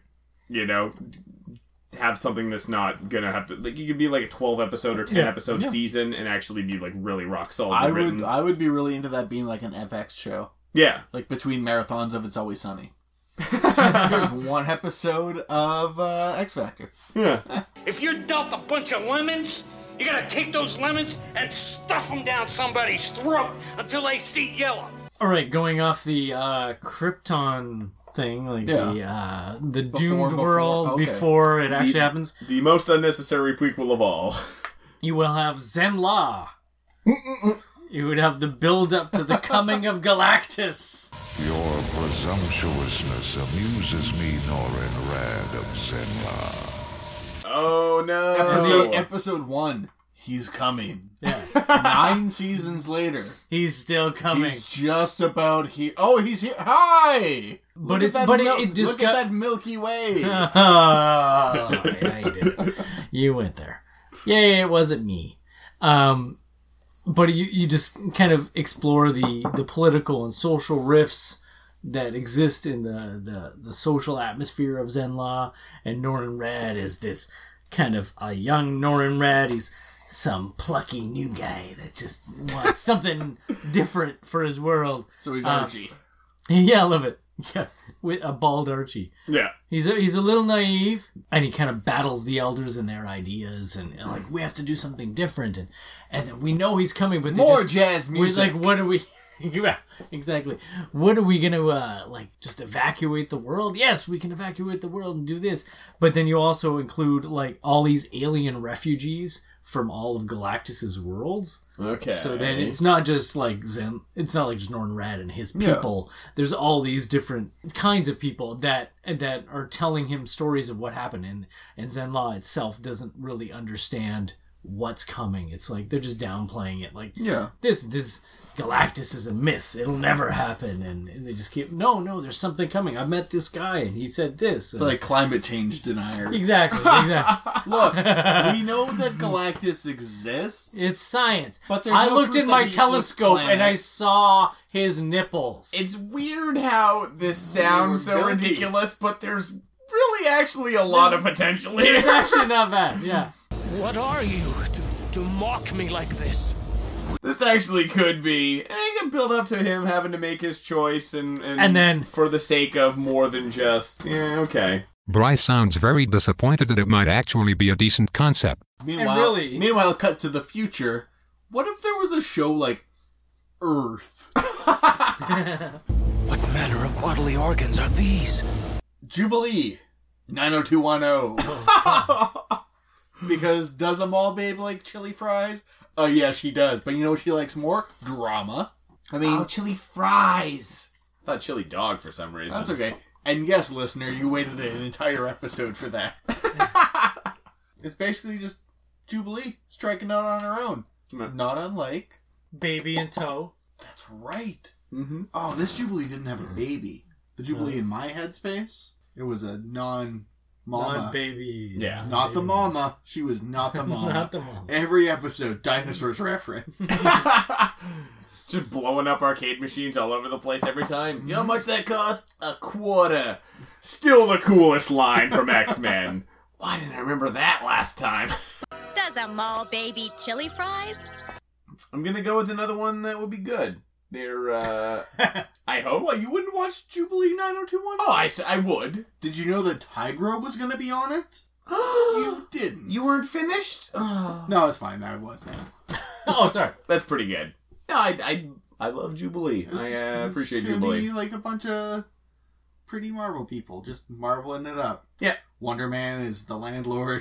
have something that's not gonna have to... Like, you could be, like, a 12-episode or 10-episode season and actually be, like, really rock solid written. I would be really into that being like an FX show. Yeah. Like between marathons of It's Always Sunny. Here's one episode of X Factor. Yeah. If you're dealt a bunch of lemons, you gotta take those lemons and stuff them down somebody's throat until they see yellow. All right, going off the Krypton thing, like the doomed world before it actually happens. The most unnecessary prequel of all. You will have Zenla. You would have the build-up to the coming of Galactus. Your presumptuousness amuses me, Norin Rad of Zenla. Oh, no. Episode 1. He's coming. Yeah. 9 seasons later. He's still coming. He's just about here. Oh, he's here. Hi! But Look at that Milky Way. Oh, yeah, you did. You went there. Yeah, it wasn't me. But you just kind of explore the political and social rifts that exist in the social atmosphere of Zenla, and Norin Rad is this kind of a young Norin Rad. He's some plucky new guy that just wants something different for his world. So he's Archie. Yeah, I love it. Yeah, with a bald Archie. Yeah. He's a little naive, and he kind of battles the elders and their ideas, and like, we have to do something different, and then we know he's coming, but more jazz music. We're like, what are we... Yeah, exactly. What are we going to, just evacuate the world? Yes, we can evacuate the world and do this. But then you also include, like, all these alien refugees from all of Galactus's worlds. Okay. So then it's not just like it's not like just Norrin Radd and his people. Yeah. There's all these different kinds of people that are telling him stories of what happened, and Zenn-La itself doesn't really understand what's coming. It's like they're just downplaying it. Like, this Galactus is a myth. It'll never happen. And they just keep, no, there's something coming. I met this guy and he said this. So like climate change deniers. Exactly. Look, we know that Galactus exists. It's science. But I looked in my telescope and I saw his nipples. It's weird how this sounds so ridiculous, but there's really actually a lot of potential here. It's actually not bad, yeah. What are you to mock me like this? This actually could be. And I can build up to him having to make his choice and then for the sake of more than just, okay. Bryce sounds very disappointed that it might actually be a decent concept. Meanwhile, cut to the future. What if there was a show like Earth? What manner of bodily organs are these? Jubilee 90210. Because does a mall babe like chili fries? Oh, yeah, she does. But you know what she likes more? Drama. I mean... chili fries! I thought chili dog for some reason. That's okay. And yes, listener, you waited an entire episode for that. It's basically just Jubilee striking out on her own. Not unlike... Baby in tow. That's right. Mm-hmm. Oh, this Jubilee didn't have a baby. The Jubilee in my headspace, it was a non-mama. Non-baby. Yeah. Not the mama. She was not the mama. Not the mama. Every episode, dinosaurs reference. Just blowing up arcade machines all over the place every time. You know how much that cost? $0.25. Still the coolest line from X-Men. Why didn't I remember that last time? Does a mall baby chili fries? I'm gonna go with another one that would be good. They're, I hope. What, you wouldn't watch Jubilee 90210? Oh, I would. Did you know that Tigra was going to be on it? You didn't. You weren't finished? No, it's fine. I was now. Oh, sorry. That's pretty good. No, I love Jubilee. I appreciate Jubilee. It's like a bunch of pretty Marvel people just marveling it up. Yeah. Wonder Man is the landlord.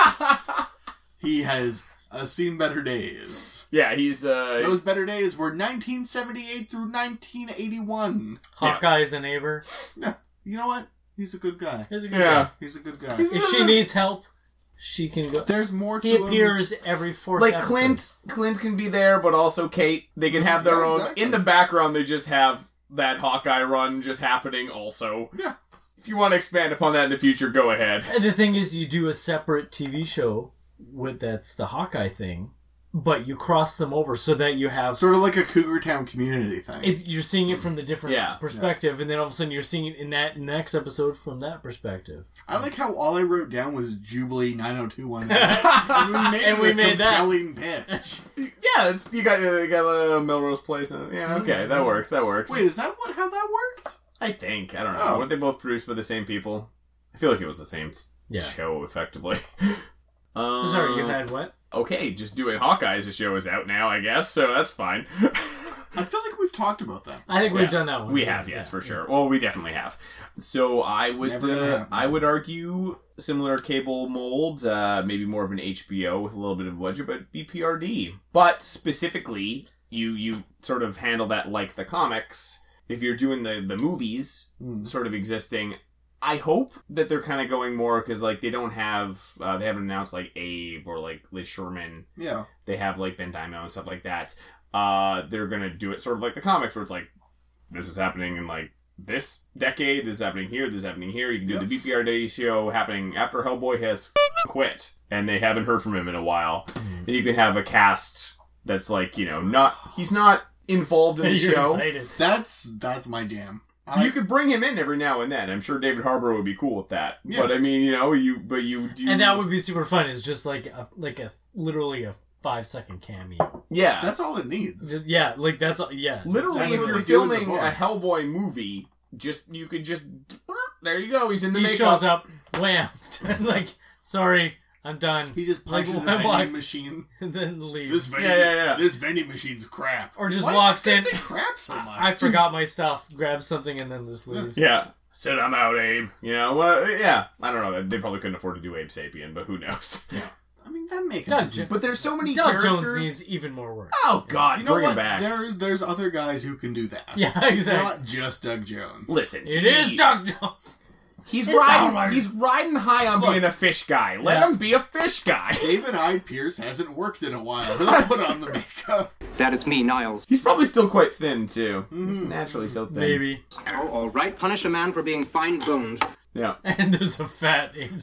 He has... seen better days. Yeah, those better days were 1978 through 1981. Hawkeye's a neighbor. Yeah, you know what? He's a good guy. He's a good guy. He's a good guy. If she needs help, she can go. There's more to He appears every fourth episode. Clint can be there, but also Kate. They can have their own. Exactly. In the background, they just have that Hawkeye run just happening also. Yeah. If you want to expand upon that in the future, go ahead. And the thing is, you do a separate TV show that's the Hawkeye thing, but you cross them over so that you have sort of like a Cougar Town Community thing. You're seeing it from the different perspective, and then all of a sudden you're seeing it in that next episode from that perspective. I like how all I wrote down was Jubilee 90210. and we made that pitch. Yeah, you got Melrose Place. Yeah, okay, that works. Wait, is that how that worked? I think. I don't know. Weren't they both produced by the same people? I feel like it was the same show, effectively. Sorry, you had what? Okay, just doing Hawkeye's show is out now, I guess, so that's fine. I feel like we've talked about that. I think we've done that one. We have, yes, for sure. Well, we definitely have. So I would argue similar cable mold, maybe more of an HBO with a little bit of budget, but BPRD. But specifically, you sort of handle that like the comics. If you're doing the movies sort of existing, I hope that they're kind of going more because, like, they don't have, they haven't announced, like, Abe or, like, Liz Sherman. Yeah. They have, like, Ben Diamond and stuff like that. They're going to do it sort of like the comics where it's like, this is happening in, like, this decade, this is happening here, this is happening here. You can do the BPRD show happening after Hellboy has quit and they haven't heard from him in a while. And you can have a cast that's, like, you know, he's not involved in the show. Excited. That's my jam. You could bring him in every now and then. I'm sure David Harbour would be cool with that. Yeah. But I mean, you know, you do. And that would be super fun. It's just like literally a 5-second cameo. Yeah, that's all it needs. That's all. Yeah, literally, if you're filming a Hellboy movie, you could just there you go. He's in the makeup. He shows up, wham! Like, sorry. I'm done. He just punches the vending machine and then leaves. This vending machine's crap. Or just walks in. Crap so much. I forgot my stuff. Grabs something and then just leaves. Yeah. Said I'm out, Abe. You know. Well, yeah. I don't know. They probably couldn't afford to do Abe Sapien, but who knows? Yeah. I mean, that make Doug him. But there's so many Doug characters. Jones needs even more work. Oh God, You know bring him what? back. There's other guys who can do that. Yeah, It's exactly. not just Doug Jones. Listen, It is Doug Jones. He's It's riding. alright. He's riding high on being a fish guy. Let him be a fish guy. David Hyde Pierce hasn't worked in a while. He'll put on the makeup. Dad, it's me, Niles. He's probably still quite thin too. He's naturally so thin. Maybe. Oh, all right. Punish a man for being fine bones. Yeah. And there's a fat Abe.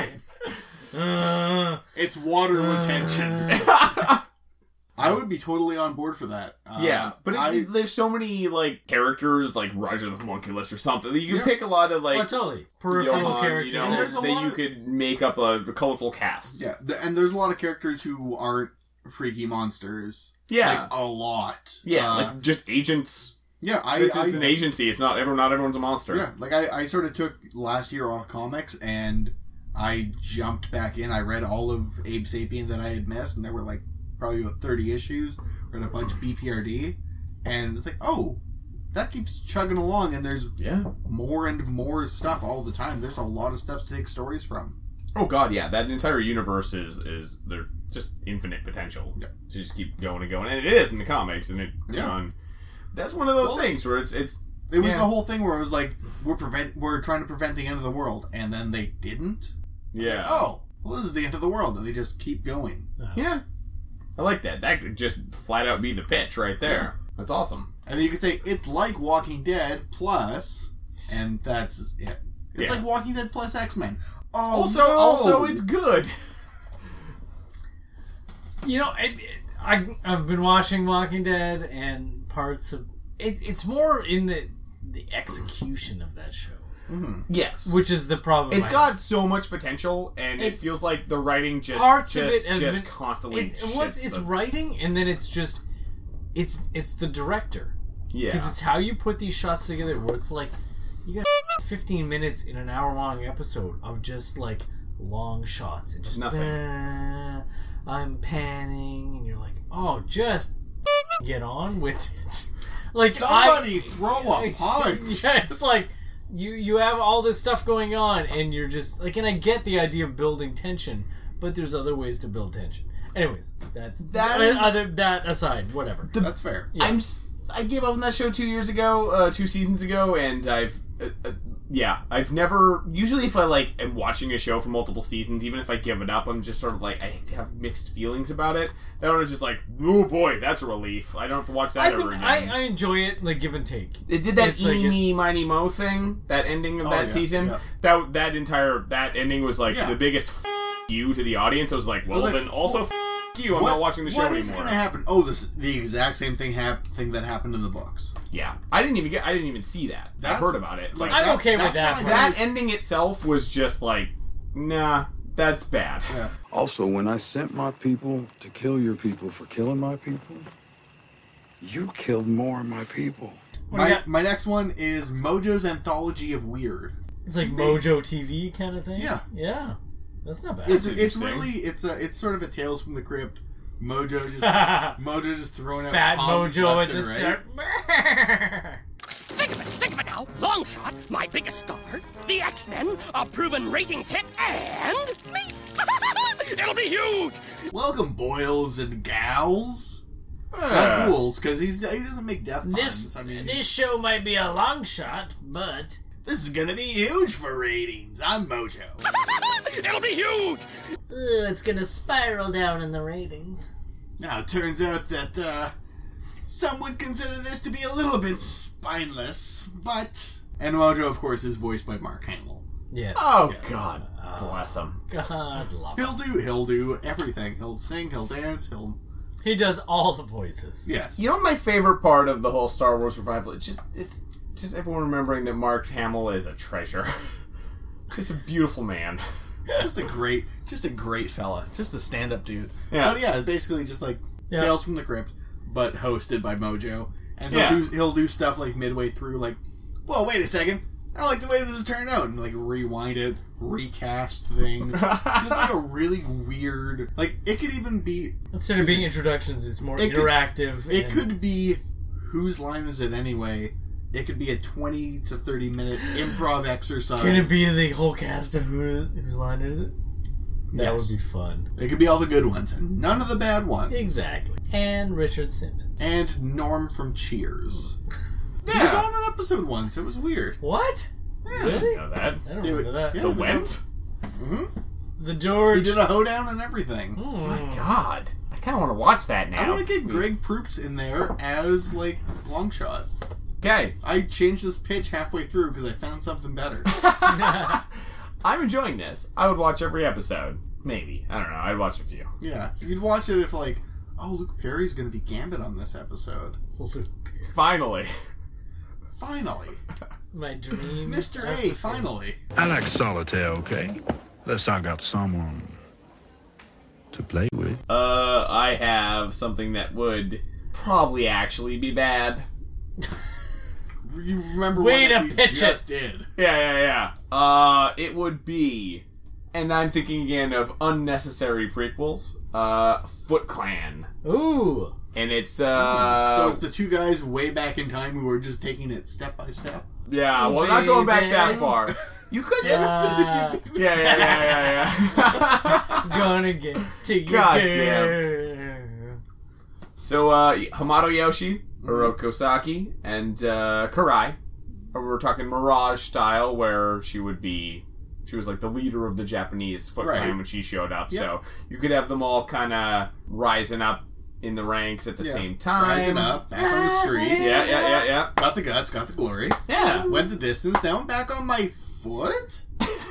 It's water retention. I would be totally on board for that. Yeah, but there's so many like characters like Roger the Homunculus or something. You can pick a lot of like totally peripheral characters. And there's a that lot you of- could make up a colorful cast. Yeah, and there's a lot of characters who aren't freaky monsters. Yeah. Like, a lot. Yeah, like just agents. Yeah, this is an agency. It's not everyone's a monster. Yeah, like I sort of took last year off comics and I jumped back in. I read all of Abe Sapien that I had missed, and there were like probably about 30 issues. Read a bunch of BPRD, and it's like, oh, that keeps chugging along, and there's more and more stuff all the time. There's a lot of stuff to take stories from. Oh God, yeah, that entire universe is they're just infinite potential to just keep going and going, and it is in the comics, and it on. That's one of those things where it was the whole thing where it was like we're trying to prevent the end of the world, and then they didn't. Yeah. Like, oh, well, this is the end of the world, and they just keep going. Yeah. I like that. That could just flat out be the pitch right there. Yeah. That's awesome. And then you could say it's like Walking Dead plus, and that's it. It's like Walking Dead plus X-Men. Oh, also it's good. You know, I've been watching Walking Dead, and parts of it's more in the execution of that show. Mm-hmm. Yes, which is the problem. It's got so much potential, and it feels like the writing just constantly. It's writing, and then it's just it's the director. Yeah, because it's how you put these shots together. Where it's like you got 15 minutes in an hour-long episode of just like long shots and just nothing. I'm panning, and you're like, oh, just get on with it. Like somebody throw a punch. Yeah, it's like. You have all this stuff going on, and you're just like, and I get the idea of building tension, but there's other ways to build tension. Anyways, that aside, whatever. That's fair. Yeah. I gave up on that show 2 seasons ago, and I've never. Usually, if I am watching a show for multiple seasons, even if I give it up, I'm just sort of like I have mixed feelings about it. That one is just like, oh boy, that's a relief. I don't have to watch that ever again. I enjoy it, like give and take. It did that eeny, miny, mo thing. That ending of that season. Yeah. That ending was like the biggest you to the audience. I was like, well, then also you. I'm not watching the show anymore. What is going to happen? Oh, this is the exact same thing that happened in the books. Yeah, I didn't even see that. I heard about it. Like, I'm okay with that. That ending itself was just like, nah, that's bad. Yeah. Also, when I sent my people to kill your people for killing my people, you killed more of my people. My next one is Mojo's Anthology of Weird. It's like Mojo TV kind of thing. Yeah, yeah. That's not bad. It's sort of a Tales from the Crypt. Mojo just throwing out fat Mojo at the start. Think of it now. Longshot, my biggest star. The X-Men, a proven ratings hit, and me. It'll be huge. Welcome, boils and gals. Not ghouls, because he doesn't make death puns. This show might be a long shot, but this is gonna be huge for ratings. I'm Mojo. It'll be huge. It's gonna spiral down in the ratings. Now it turns out that some would consider this to be a little bit spineless, but and Mojo, of course, is voiced by Mark Hamill. Yes. Oh yes. God, bless him. God love him. He'll do everything. He'll sing. He'll dance. He does all the voices. Yes. You know what my favorite part of the whole Star Wars revival? It's just everyone remembering that Mark Hamill is a treasure. Just a beautiful man. Just a great fella. Just a stand-up dude. Yeah. But yeah, basically just like Tales from the Crypt, but hosted by Mojo. And he'll do stuff like midway through, like, whoa, wait a second. I don't like the way this has turned out. And like rewind it, recast things. Just like a really weird, like it could even be... Instead of being introductions, it's more interactive. It could be, whose line is it anyway? It could be a 20 to 30 minute improv exercise. Can it be the whole cast of whose line is it? That would be fun. They could be all the good ones and none of the bad ones. Exactly. And Richard Simmons. And Norm from Cheers. Yeah. He was on an episode once. It was weird. What? Yeah. Really? I didn't know that. I don't remember that. Yeah, The Went? Mm-hmm. The George. He did a hoedown and everything. Oh my god. I kind of want to watch that now. I want to get Greg Proops in there as, like, Longshot. Okay. I changed this pitch halfway through because I found something better. I'm enjoying this. I would watch every episode. Maybe. I don't know. I'd watch a few. Yeah. You'd watch it if, like, oh, Luke Perry's going to be Gambit on this episode. Finally. Finally. My dream. Mr. A, finally. I like solitaire, okay? Unless I got someone to play with. I have something that would probably actually be bad. You remember Way what to we pitch just did. Yeah. It would be, and I'm thinking again of unnecessary prequels, Foot Clan. Ooh. And it's, So it's the two guys way back in time who were just taking it step by step? Yeah, well, not going back that far. You could Yeah. Gonna get to you. God damn. So, Hamato Yoshi, Oroko Saki, and Karai. We're talking Mirage style, where she was like the leader of the Japanese Foot Clan when she showed up. Yep. So you could have them all kind of rising up in the ranks at the same time. Rising up, back on the street. Yeah. Got the guts, got the glory. Yeah. Went the distance, now I'm back on my foot?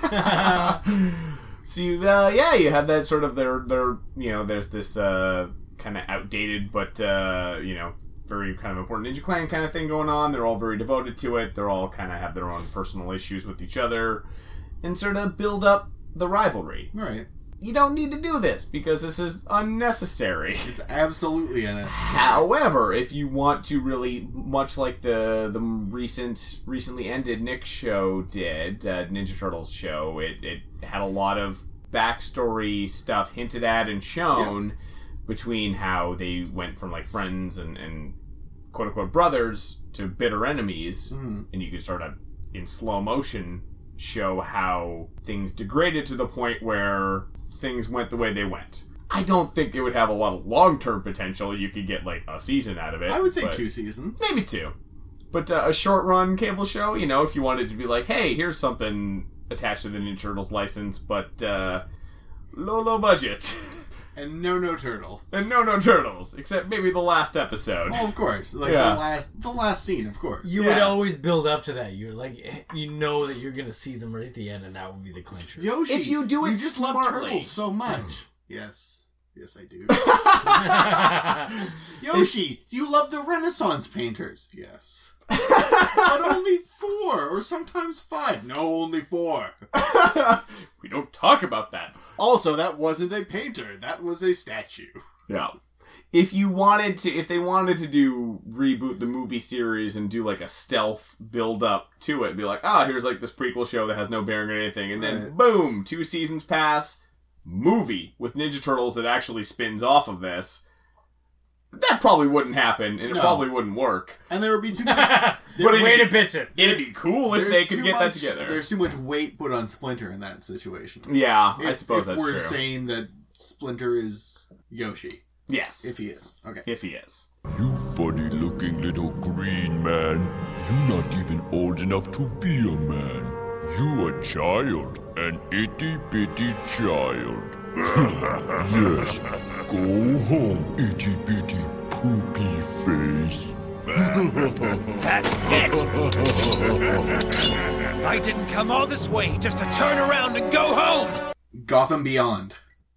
So you have that sort of there's this kind of outdated but very kind of important Ninja Clan kind of thing going on. They're all very devoted to it. They're all kind of have their own personal issues with each other and sort of build up the rivalry. Right. You don't need to do this because this is unnecessary. It's absolutely unnecessary. However, if you want to really, much like the recently ended Nick show did, Ninja Turtles show, it had a lot of backstory stuff hinted at and shown between how they went from like friends and quote unquote brothers to bitter enemies, and you could sort of in slow motion show how things degraded to the point where things went the way they went. I don't think it would have a lot of long-term potential. You could get like a season out of it. I would say 2 seasons. Maybe 2. But a short-run cable show, if you wanted to be like, hey, here's something attached to the Ninja Turtles license, but low budget. And no turtles. And no turtles, except maybe the last episode. Oh, of course. Like the last scene, of course. You would always build up to that. You're like, you know that you're going to see them right at the end, and that would be the clincher. Yoshi, if you do it you just smartly. love turtles so much. Yes, I do. Yoshi, you love the Renaissance painters. Yes. But only 4, or sometimes 5. No, only 4. We don't talk about that. Also, that wasn't a painter. That was a statue. Yeah. If they wanted to reboot the movie series and do like a stealth build up to it, be like, here's like this prequel show that has no bearing on anything, and then boom, 2 seasons pass, movie with Ninja Turtles that actually spins off of this. That probably wouldn't happen, and it probably wouldn't work. And there would be too much... Way to pitch it. It'd be cool if they could get that together. There's too much weight put on Splinter in that situation. Yeah, I suppose that's true. If we're saying that Splinter is Yoshi. Yes. If he is. Okay. If he is. You funny-looking little green man. You're not even old enough to be a man. You a child. An itty-bitty child. Yes. Go home, itty-bitty poopy face. That's it! I didn't come all this way just to turn around and go home! Gotham Beyond.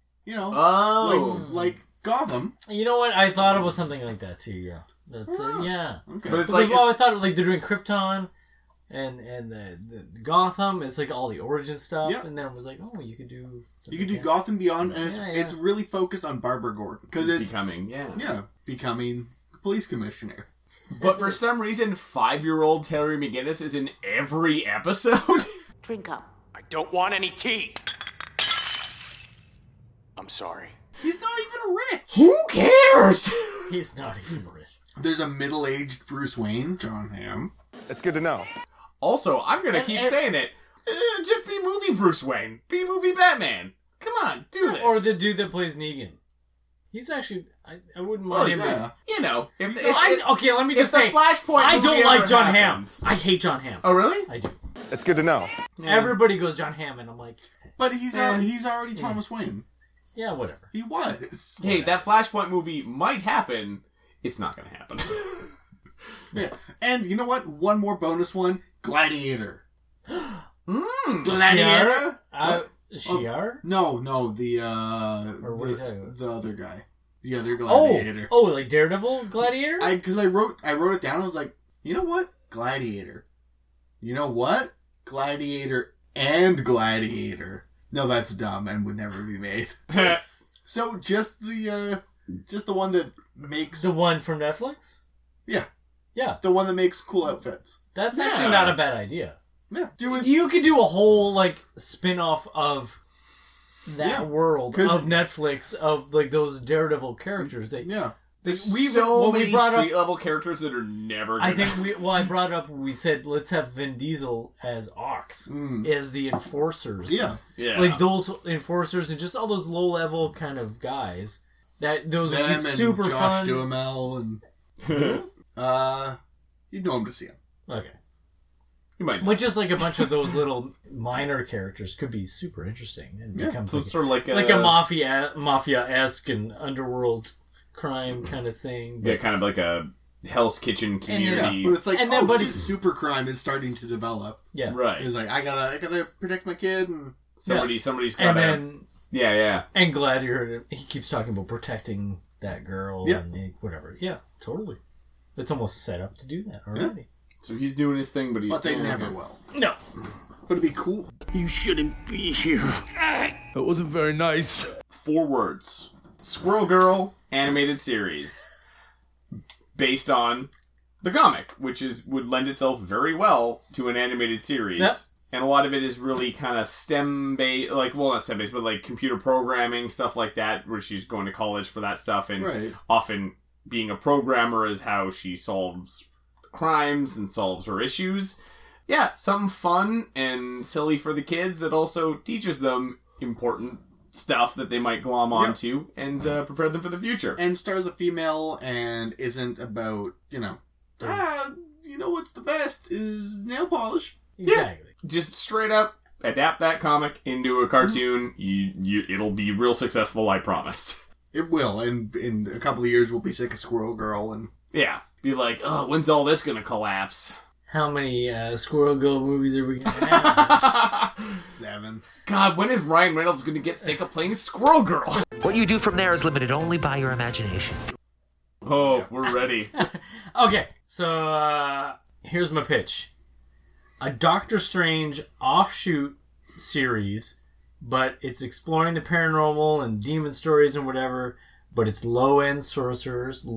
Like Gotham. You know what? I thought it was something like that too, yeah. That's, yeah. Okay. But it's like... I thought like they're doing Krypton and the Gotham. It's like all the origin stuff. Yep. And then it was like, you could do... You could do Gotham Beyond, and it's really focused on Barbara Gordon. Because it's... becoming police commissioner. But for some reason, 5-year-old Terry McGinnis is in every episode. Drink up. I don't want any tea. I'm sorry. He's not even rich. Who cares? He's not even rich. There's a middle-aged Bruce Wayne, John Hamm. It's good to know. Also, I'm going to keep saying it. Just be movie Bruce Wayne. Be movie Batman. Come on, do this. Or the dude that plays Negan. He's actually, I wouldn't mind him. Yeah. You know, okay, let me just say, Flashpoint I don't like John happens. Hamm. I hate John Hamm. Oh, really? I do. It's good to know. Yeah. Everybody goes John Hamm, and I'm like, but he's already Thomas Wayne. Yeah, whatever. He was. Hey, that Flashpoint movie might happen. It's not going to happen. Yeah, and you know what? One more bonus one: Gladiator. Gladiator. Shiar? No, the other guy, the other Gladiator. Oh, like Daredevil Gladiator? Because I wrote it down. I was like, you know what? Gladiator. You know what? Gladiator and Gladiator. No, that's dumb and would never be made. So just the one that makes the one from Netflix. Yeah, the one that makes cool outfits. That's actually not a bad idea. Yeah, you could do a whole like spin-off of that world of Netflix of like those Daredevil characters. There's so many street-level characters that are never gonna... I brought up, we said, let's have Vin Diesel as Ox, as the enforcers. Yeah. Like those enforcers and just all those low-level kind of guys. Those would be super Josh fun. Josh Duhamel and... you'd know him to see him. Okay. You might. But just like a bunch of those little minor characters could be super interesting. And becomes so like, sort of like a mafia-esque and underworld crime kind of thing. Yeah, kind of like a Hell's Kitchen community. But it's like, super crime is starting to develop. Yeah. Right. It's like, I gotta protect my kid and... Somebody's gotta... Yeah. And Gladiator, he keeps talking about protecting that girl and whatever. Yeah, totally. It's almost set up to do that already. Yeah. So he's doing his thing, but they never will. No. But it'd be cool. You shouldn't be here. That wasn't very nice. 4 words. Squirrel Girl animated series. Based on the comic, which would lend itself very well to an animated series. Yep. And a lot of it is really kind of STEM-based, not STEM-based, but like computer programming, stuff like that, where she's going to college for that stuff. And often being a programmer is how she solves crimes and solves her issues. Yeah, something fun and silly for the kids that also teaches them important stuff that they might glom onto and prepare them for the future. And stars a female and isn't about, you know what's the best is nail polish. Exactly. Yeah, just straight up adapt that comic into a cartoon. It'll be real successful, I promise. It will, and in a couple of years we'll be sick of Squirrel Girl and... Yeah, be like, oh, when's all this gonna collapse? How many Squirrel Girl movies are we gonna have? 7. God, when is Ryan Reynolds gonna get sick of playing Squirrel Girl? What you do from there is limited only by your imagination. Oh, we're ready. Okay, so here's my pitch. A Doctor Strange offshoot series, but it's exploring the paranormal and demon stories and whatever, but it's low-end sorcerers,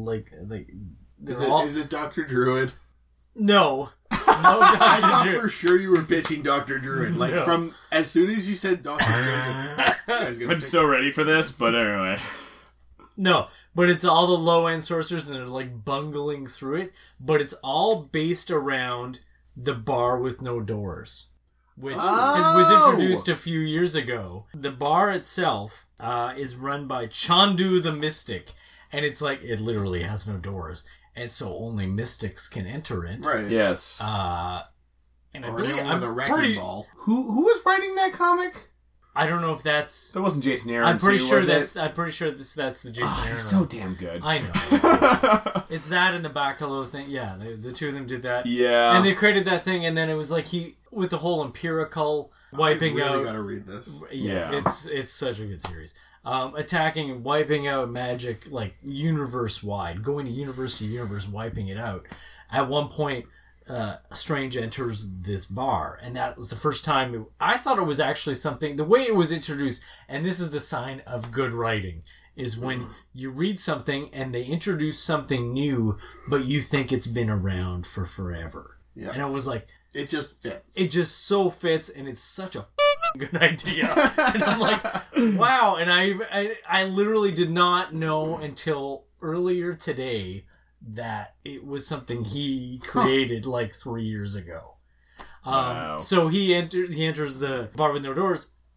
Is it Dr. Druid? No. I thought for sure you were pitching Dr. Druid. From as soon as you said Dr. Druid, I'm so ready for this, but anyway. No, but it's all the low-end sorcerers and they're like bungling through it, but it's all based around the bar with no doors, which was introduced a few years ago. The bar itself is run by Chandu the Mystic, and it's like, it literally has no doors. And so only mystics can enter it. Right. Yes. And I believe with a wrecking ball. Who was writing that comic? I don't know if that's... That wasn't Jason Aaron. I'm pretty sure that's the Jason Aaron. He's so damn good. I know. It's that and the Bacalo thing. Yeah, the two of them did that. Yeah. And they created that thing, and then it was like with the whole empirical wiping out. I really gotta read this. Yeah. It's such a good series. Attacking and wiping out magic, like, universe-wide. Going to universe to universe, wiping it out. At one point, Strange enters this bar, and that was the first time I thought it was actually something, the way it was introduced, and this is the sign of good writing, is when you read something and they introduce something new, but you think it's been around for forever. Yeah. And it was like... It just fits. It just so fits, and it's such a good idea. And I'm like, wow. And I literally did not know until earlier today that it was something he created like 3 years ago. Wow. So he enters the bar with no doors,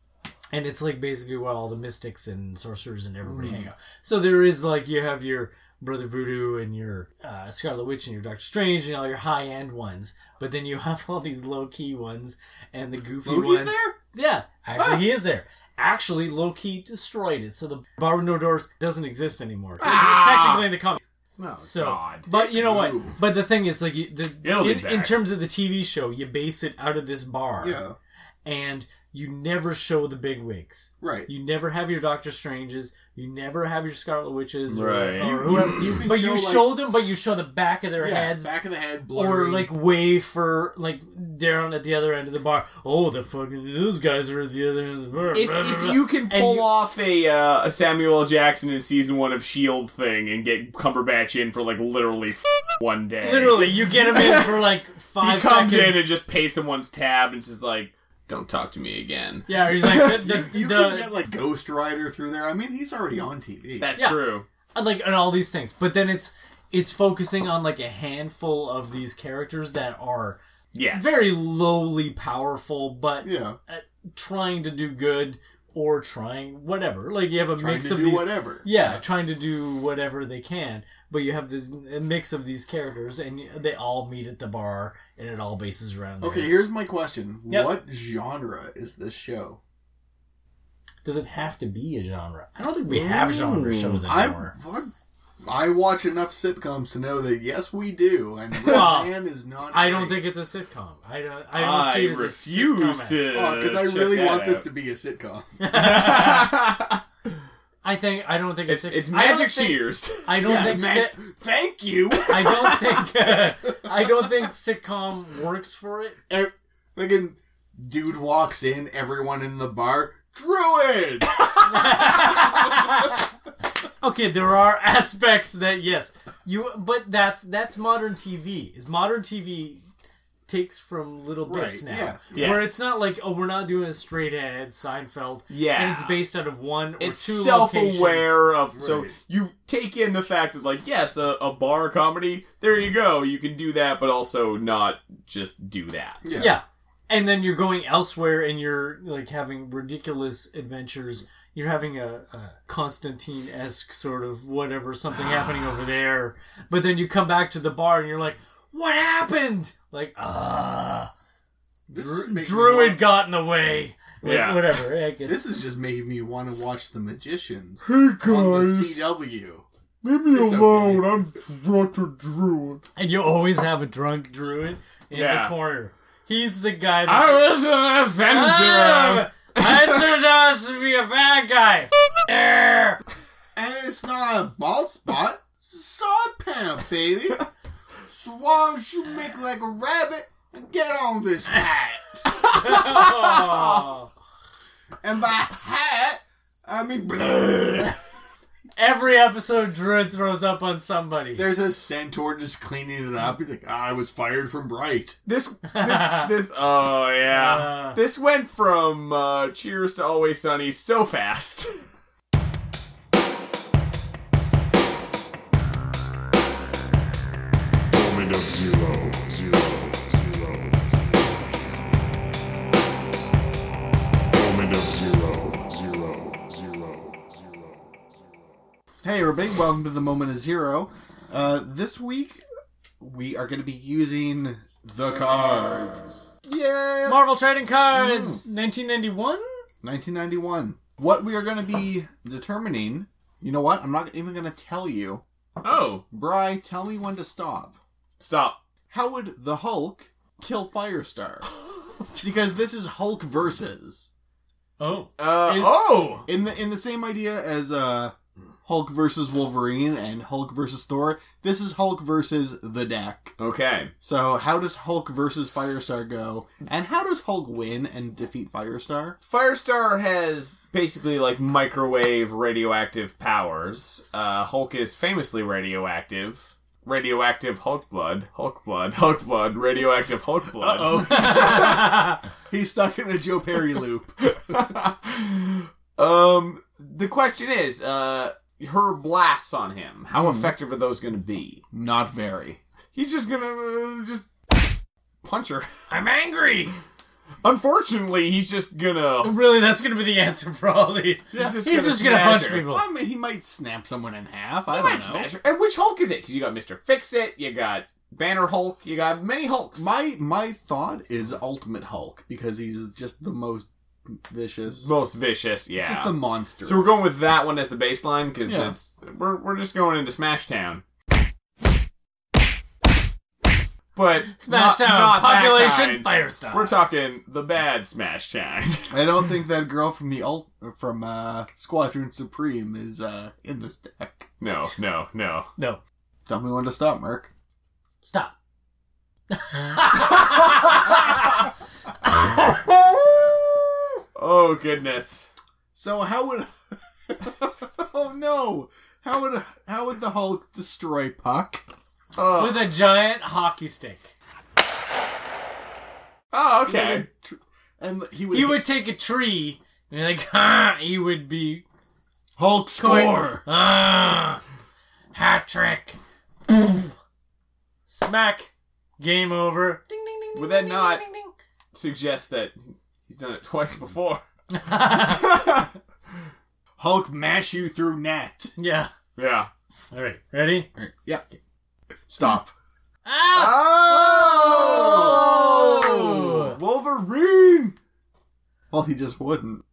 And it's like basically where all the mystics and sorcerers and everybody hang out. So there is like, you have your Brother Voodoo and your Scarlet Witch and your Doctor Strange and all your high-end ones. But then you have all these low-key ones and the goofy ones. Loki's there? Yeah, actually he is there. Actually, Loki destroyed it. So the Bar with No Doors doesn't exist anymore. Technically in the comic. Oh, so, God. But you know what? But the thing is, like, in terms of the TV show, you base it out of this bar. Yeah. And you never show the big wigs. Right. You never have your Doctor Stranges. You never have your Scarlet Witches. Right. Or whoever. But you show them, but you show the back of their heads. Back of the head, blurry. Or, like, wave for, like, down at the other end of the bar. Oh, the fucking, those guys are at the other end of the bar. If you can pull off a Samuel L. Jackson in season 1 of S.H.I.E.L.D. thing and get Cumberbatch in for, like, literally one day. Literally, you get him in for, like, 5 seconds. He comes in and just pays someone's tab and just like, don't talk to me again. Yeah, he's like... you can get, like, Ghost Rider through there. I mean, he's already on TV. That's true. Like, and all these things. But then it's focusing on, like, a handful of these characters that are very lowly powerful, but trying to do good or trying whatever. Like, you have a mix of these... whatever. Yeah, trying to do whatever they can. But you have this mix of these characters, and they all meet at the bar, and it all bases around there. Okay, here's my question. Yep. What genre is this show? Does it have to be a genre? I don't think we have genre shows anymore. I watch enough sitcoms to know that yes, we do, and Roseanne is not. I don't think it's a sitcom. I don't see it as a sitcom. Because I really want this to be a sitcom. I don't think it's Magic Cheers. I don't think. Thank you. I don't think sitcom works for it. Fucking dude walks in, everyone in the bar, Druid. Okay, there are aspects that but that's modern TV. Is modern TV takes from little bits now. Yeah. Yes. Where it's not like, we're not doing a straight ahead Seinfeld. Yeah. And it's based out of one or it's two self-aware locations. of... So you take in the fact that, like, yes, a bar comedy, there you go. You can do that, but also not just do that. Yeah. And then you're going elsewhere and you're, like, having ridiculous adventures. You're having a Constantine-esque sort of whatever, something happening over there. But then you come back to the bar and you're like, what happened? Like, Druid got in the way. Like, whatever. This is just making me want to watch The Magicians. Hey On the guys, CW. leave me alone. I'm drunk to Druid. And you always have a drunk Druid in the corner. He's the guy that's... I was an adventurer. I turned out to be a bad guy. And it's not a bald spot. It's a sod pan, baby. So why don't you make like a rabbit and get on this hat? And by hat, I mean blood. Every episode, Druid throws up on somebody. There's a centaur just cleaning it up. He's like, I was fired from Bright. This oh yeah. This went from Cheers to Always Sunny so fast. Moment of zero. Moment of zero. Hey everybody, welcome to the Moment of Zero. This week, we are going to be using the cards. Yeah! Marvel Trading Cards! 1991? 1991. What we are going to be determining... You know what? I'm not even going to tell you. Oh. Bri, tell me when to stop. Stop. How would the Hulk kill Firestar? Because this is Hulk versus. Oh. In the same idea as Hulk versus Wolverine and Hulk versus Thor, this is Hulk versus the deck. Okay. So how does Hulk versus Firestar go? And how does Hulk win and defeat Firestar? Firestar has basically like microwave radioactive powers. Hulk is famously radioactive. Radioactive Hulk blood, radioactive Hulk blood. Uh-oh. He's stuck in the Joe Perry loop. The question is, her blasts on him, how effective are those going to be? Not very. He's just going to just punch her. I'm angry! Unfortunately, he's just gonna... Really, that's gonna be the answer for all these. Yeah. He's just gonna punch people. I mean, he might snap someone in half. I He don't might know. smash her. And which Hulk is it? Because you got Mr. Fix-It, you got Banner Hulk, you got many Hulks. My thought is Ultimate Hulk, because he's just the most vicious. Most vicious, yeah. Just the monster. So we're going with that one as the baseline, because Yeah. we're just going into Smash Town. But Smash Town, not that population, kind. Firestar. We're talking the bad Smash Town. I don't think that girl from the Squadron Supreme is in this deck. No. Tell me when to stop, Merc. Stop. Oh, goodness. So how would... oh, no. How would the Hulk destroy Puck? With a giant hockey stick. Oh, okay. And he would take a tree and be like, ah, he would be... Hulk score! Hat trick. Boom. Smack. Game over. Ding, ding, ding, Would ding, that not ding, ding, ding. suggest that he's done it twice before? Hulk mash you through net. Yeah. Yeah. All right. Ready? All right. Yeah. Stop. Oh! Wolverine! Well, he just wouldn't.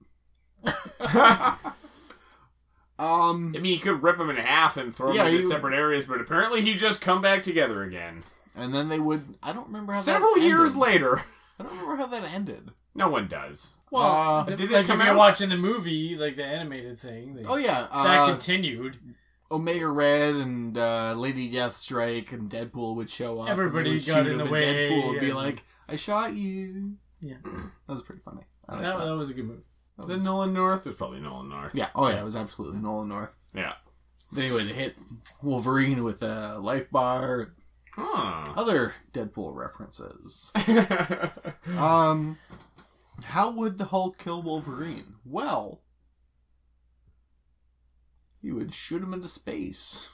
I mean, you could rip him in half and throw him into separate areas, but apparently he just come back together again. And then they would... I don't remember how Several that ended. years later. I don't remember how that ended. No one does. Well, did it like come if you're out? watching the movie, like the animated thing. That continued. Omega Red and Lady Deathstrike and Deadpool would show up. Everybody and they would got shoot in the him, way, and Deadpool would be and- like, I shot you. Yeah. That was pretty funny. I like That was a good movie. Was it Nolan North? It was probably Nolan North. Yeah. Oh, yeah. It was absolutely Nolan North. Yeah. Then he would hit Wolverine with a life bar. Other Deadpool references. How would the Hulk kill Wolverine? Well, he would shoot him into space.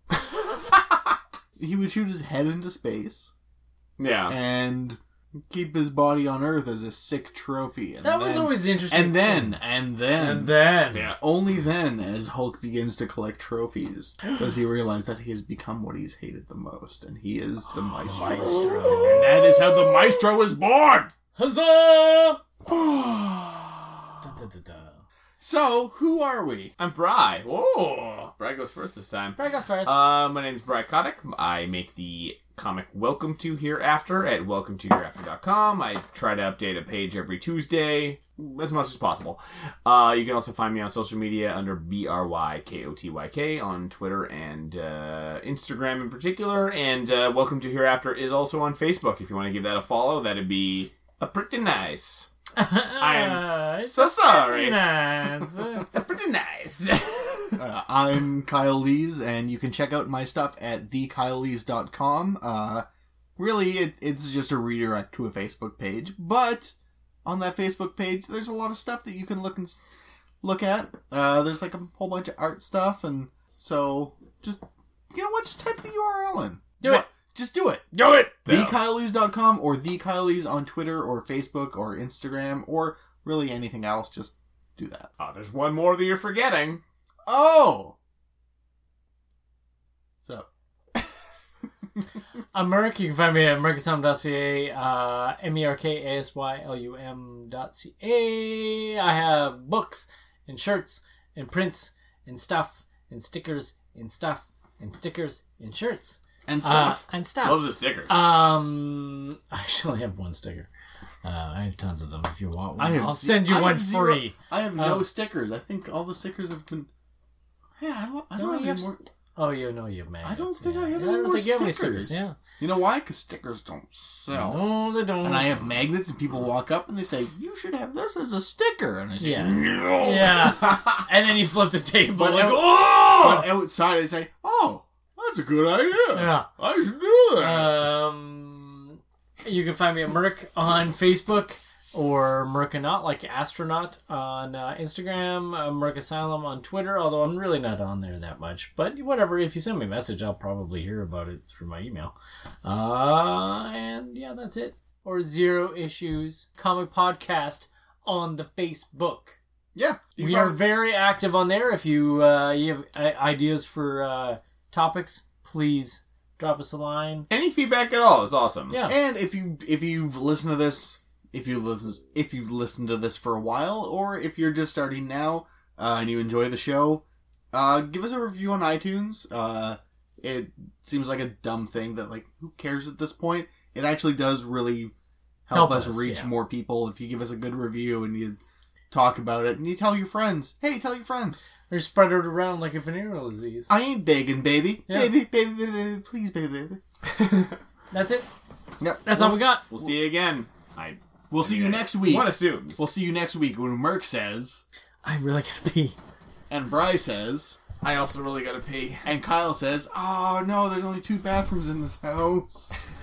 He would shoot his head into space. Yeah. And keep his body on Earth as a sick trophy. And That was always interesting. And then, Yeah. only then, as Hulk begins to collect trophies, does he realize that he has become what he's hated the most, and he is the Maestro. And that is how the Maestro was born! Huzzah! So, who are we? I'm Bri. Whoa! Bri goes first this time. Bri goes first. My name's Bri Kotick. I make the comic Welcome to Hereafter at welcometohereafter.com. I try to update a page every Tuesday, as much as possible. You can also find me on social media under BRYKOTYK on Twitter and Instagram in particular. And Welcome to Hereafter is also on Facebook. If you want to give that a follow, that'd be pretty nice. I am so sorry. Pretty nice. I'm Kyle Lees, and you can check out my stuff at thekylelees.com. Really, it's just a redirect to a Facebook page, but on that Facebook page, there's a lot of stuff that you can look at. There's like a whole bunch of art stuff, and so just, you know what, just type the URL in. Do it. Just do it. Do it. TheKylelees.com or TheKylelees on Twitter or Facebook or Instagram or really anything else. Just do that. Oh, there's one more that you're forgetting. Oh! So. I'm Merc. You can find me at mercasylum.ca, merkasyalum.ca. I have books and shirts and prints and stuff and stickers and stuff and stickers and shirts. And stuff. And stuff. Loves the stickers. I actually have one sticker. I have tons of them if you want one. I'll send you one free. I have no stickers. I think all the stickers have been... Yeah, I don't have any more... Oh, you have magnets. I don't think I have I any don't more think you have any stickers. Yeah. You know why? Because stickers don't sell. No, they don't. And I have magnets, and people walk up and they say, "You should have this as a sticker." And I say, Yeah. "No." Yeah. And then you flip the table But oh! But outside, I say, "Oh, that's a good idea. Yeah. I should do that." You can find me at Merc on Facebook or Mercanaut, like astronaut, on Instagram, Merc Asylum on Twitter, although I'm really not on there that much. But whatever, if you send me a message, I'll probably hear about it through my email. And yeah, that's it. or Zero Issues Comic Podcast on the Facebook. Yeah. We are very active on there. If you have ideas for topics, please drop us a line. Any feedback at all is awesome. Yeah. And if you've listened to this, if you've listened to this for a while, or if you're just starting now and you enjoy the show, give us a review on iTunes. It seems like a dumb thing that, like, who cares at this point? It actually does really help us reach more people if you give us a good review and you talk about it and you tell your friends. Hey, tell your friends. Or spread it around like a venereal disease. I ain't begging, baby. Yeah. Baby, please, baby. That's it. Yep. That's all we got. We'll see you again. We'll see you next week. One assumes. We'll see you next week when Merc says, I really gotta pee. And Bry says, I also really gotta pee. And Kyle says, oh no, there's only 2 bathrooms in this house.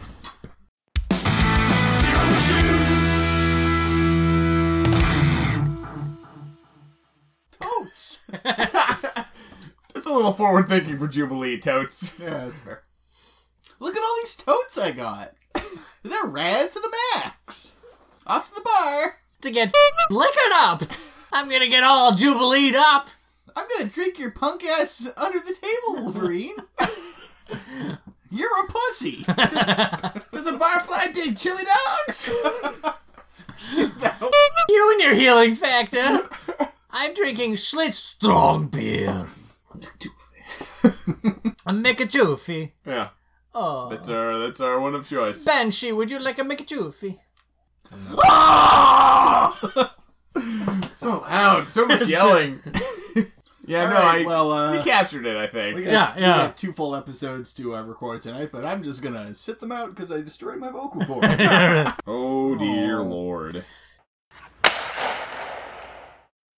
Totes! That's a little forward thinking for Jubilee, Totes. Yeah, that's fair. Look at all these totes I got. They're rad to the max. Off to the bar. To get liquored up. I'm gonna get all Jubileed up. I'm gonna drink your punk ass under the table, Wolverine. You're a pussy. Does a barfly dig chili dogs? You and your healing factor. I'm drinking Schlitz strong beer. A McAjoofy. Yeah. Oh. That's our one of choice. Banshee, would you like a McAjoofy? So loud, so much yelling. Yeah, right, we captured it, I think. We got 2 full episodes to record tonight, but I'm just gonna sit them out because I destroyed my vocal cord. Oh dear Lord.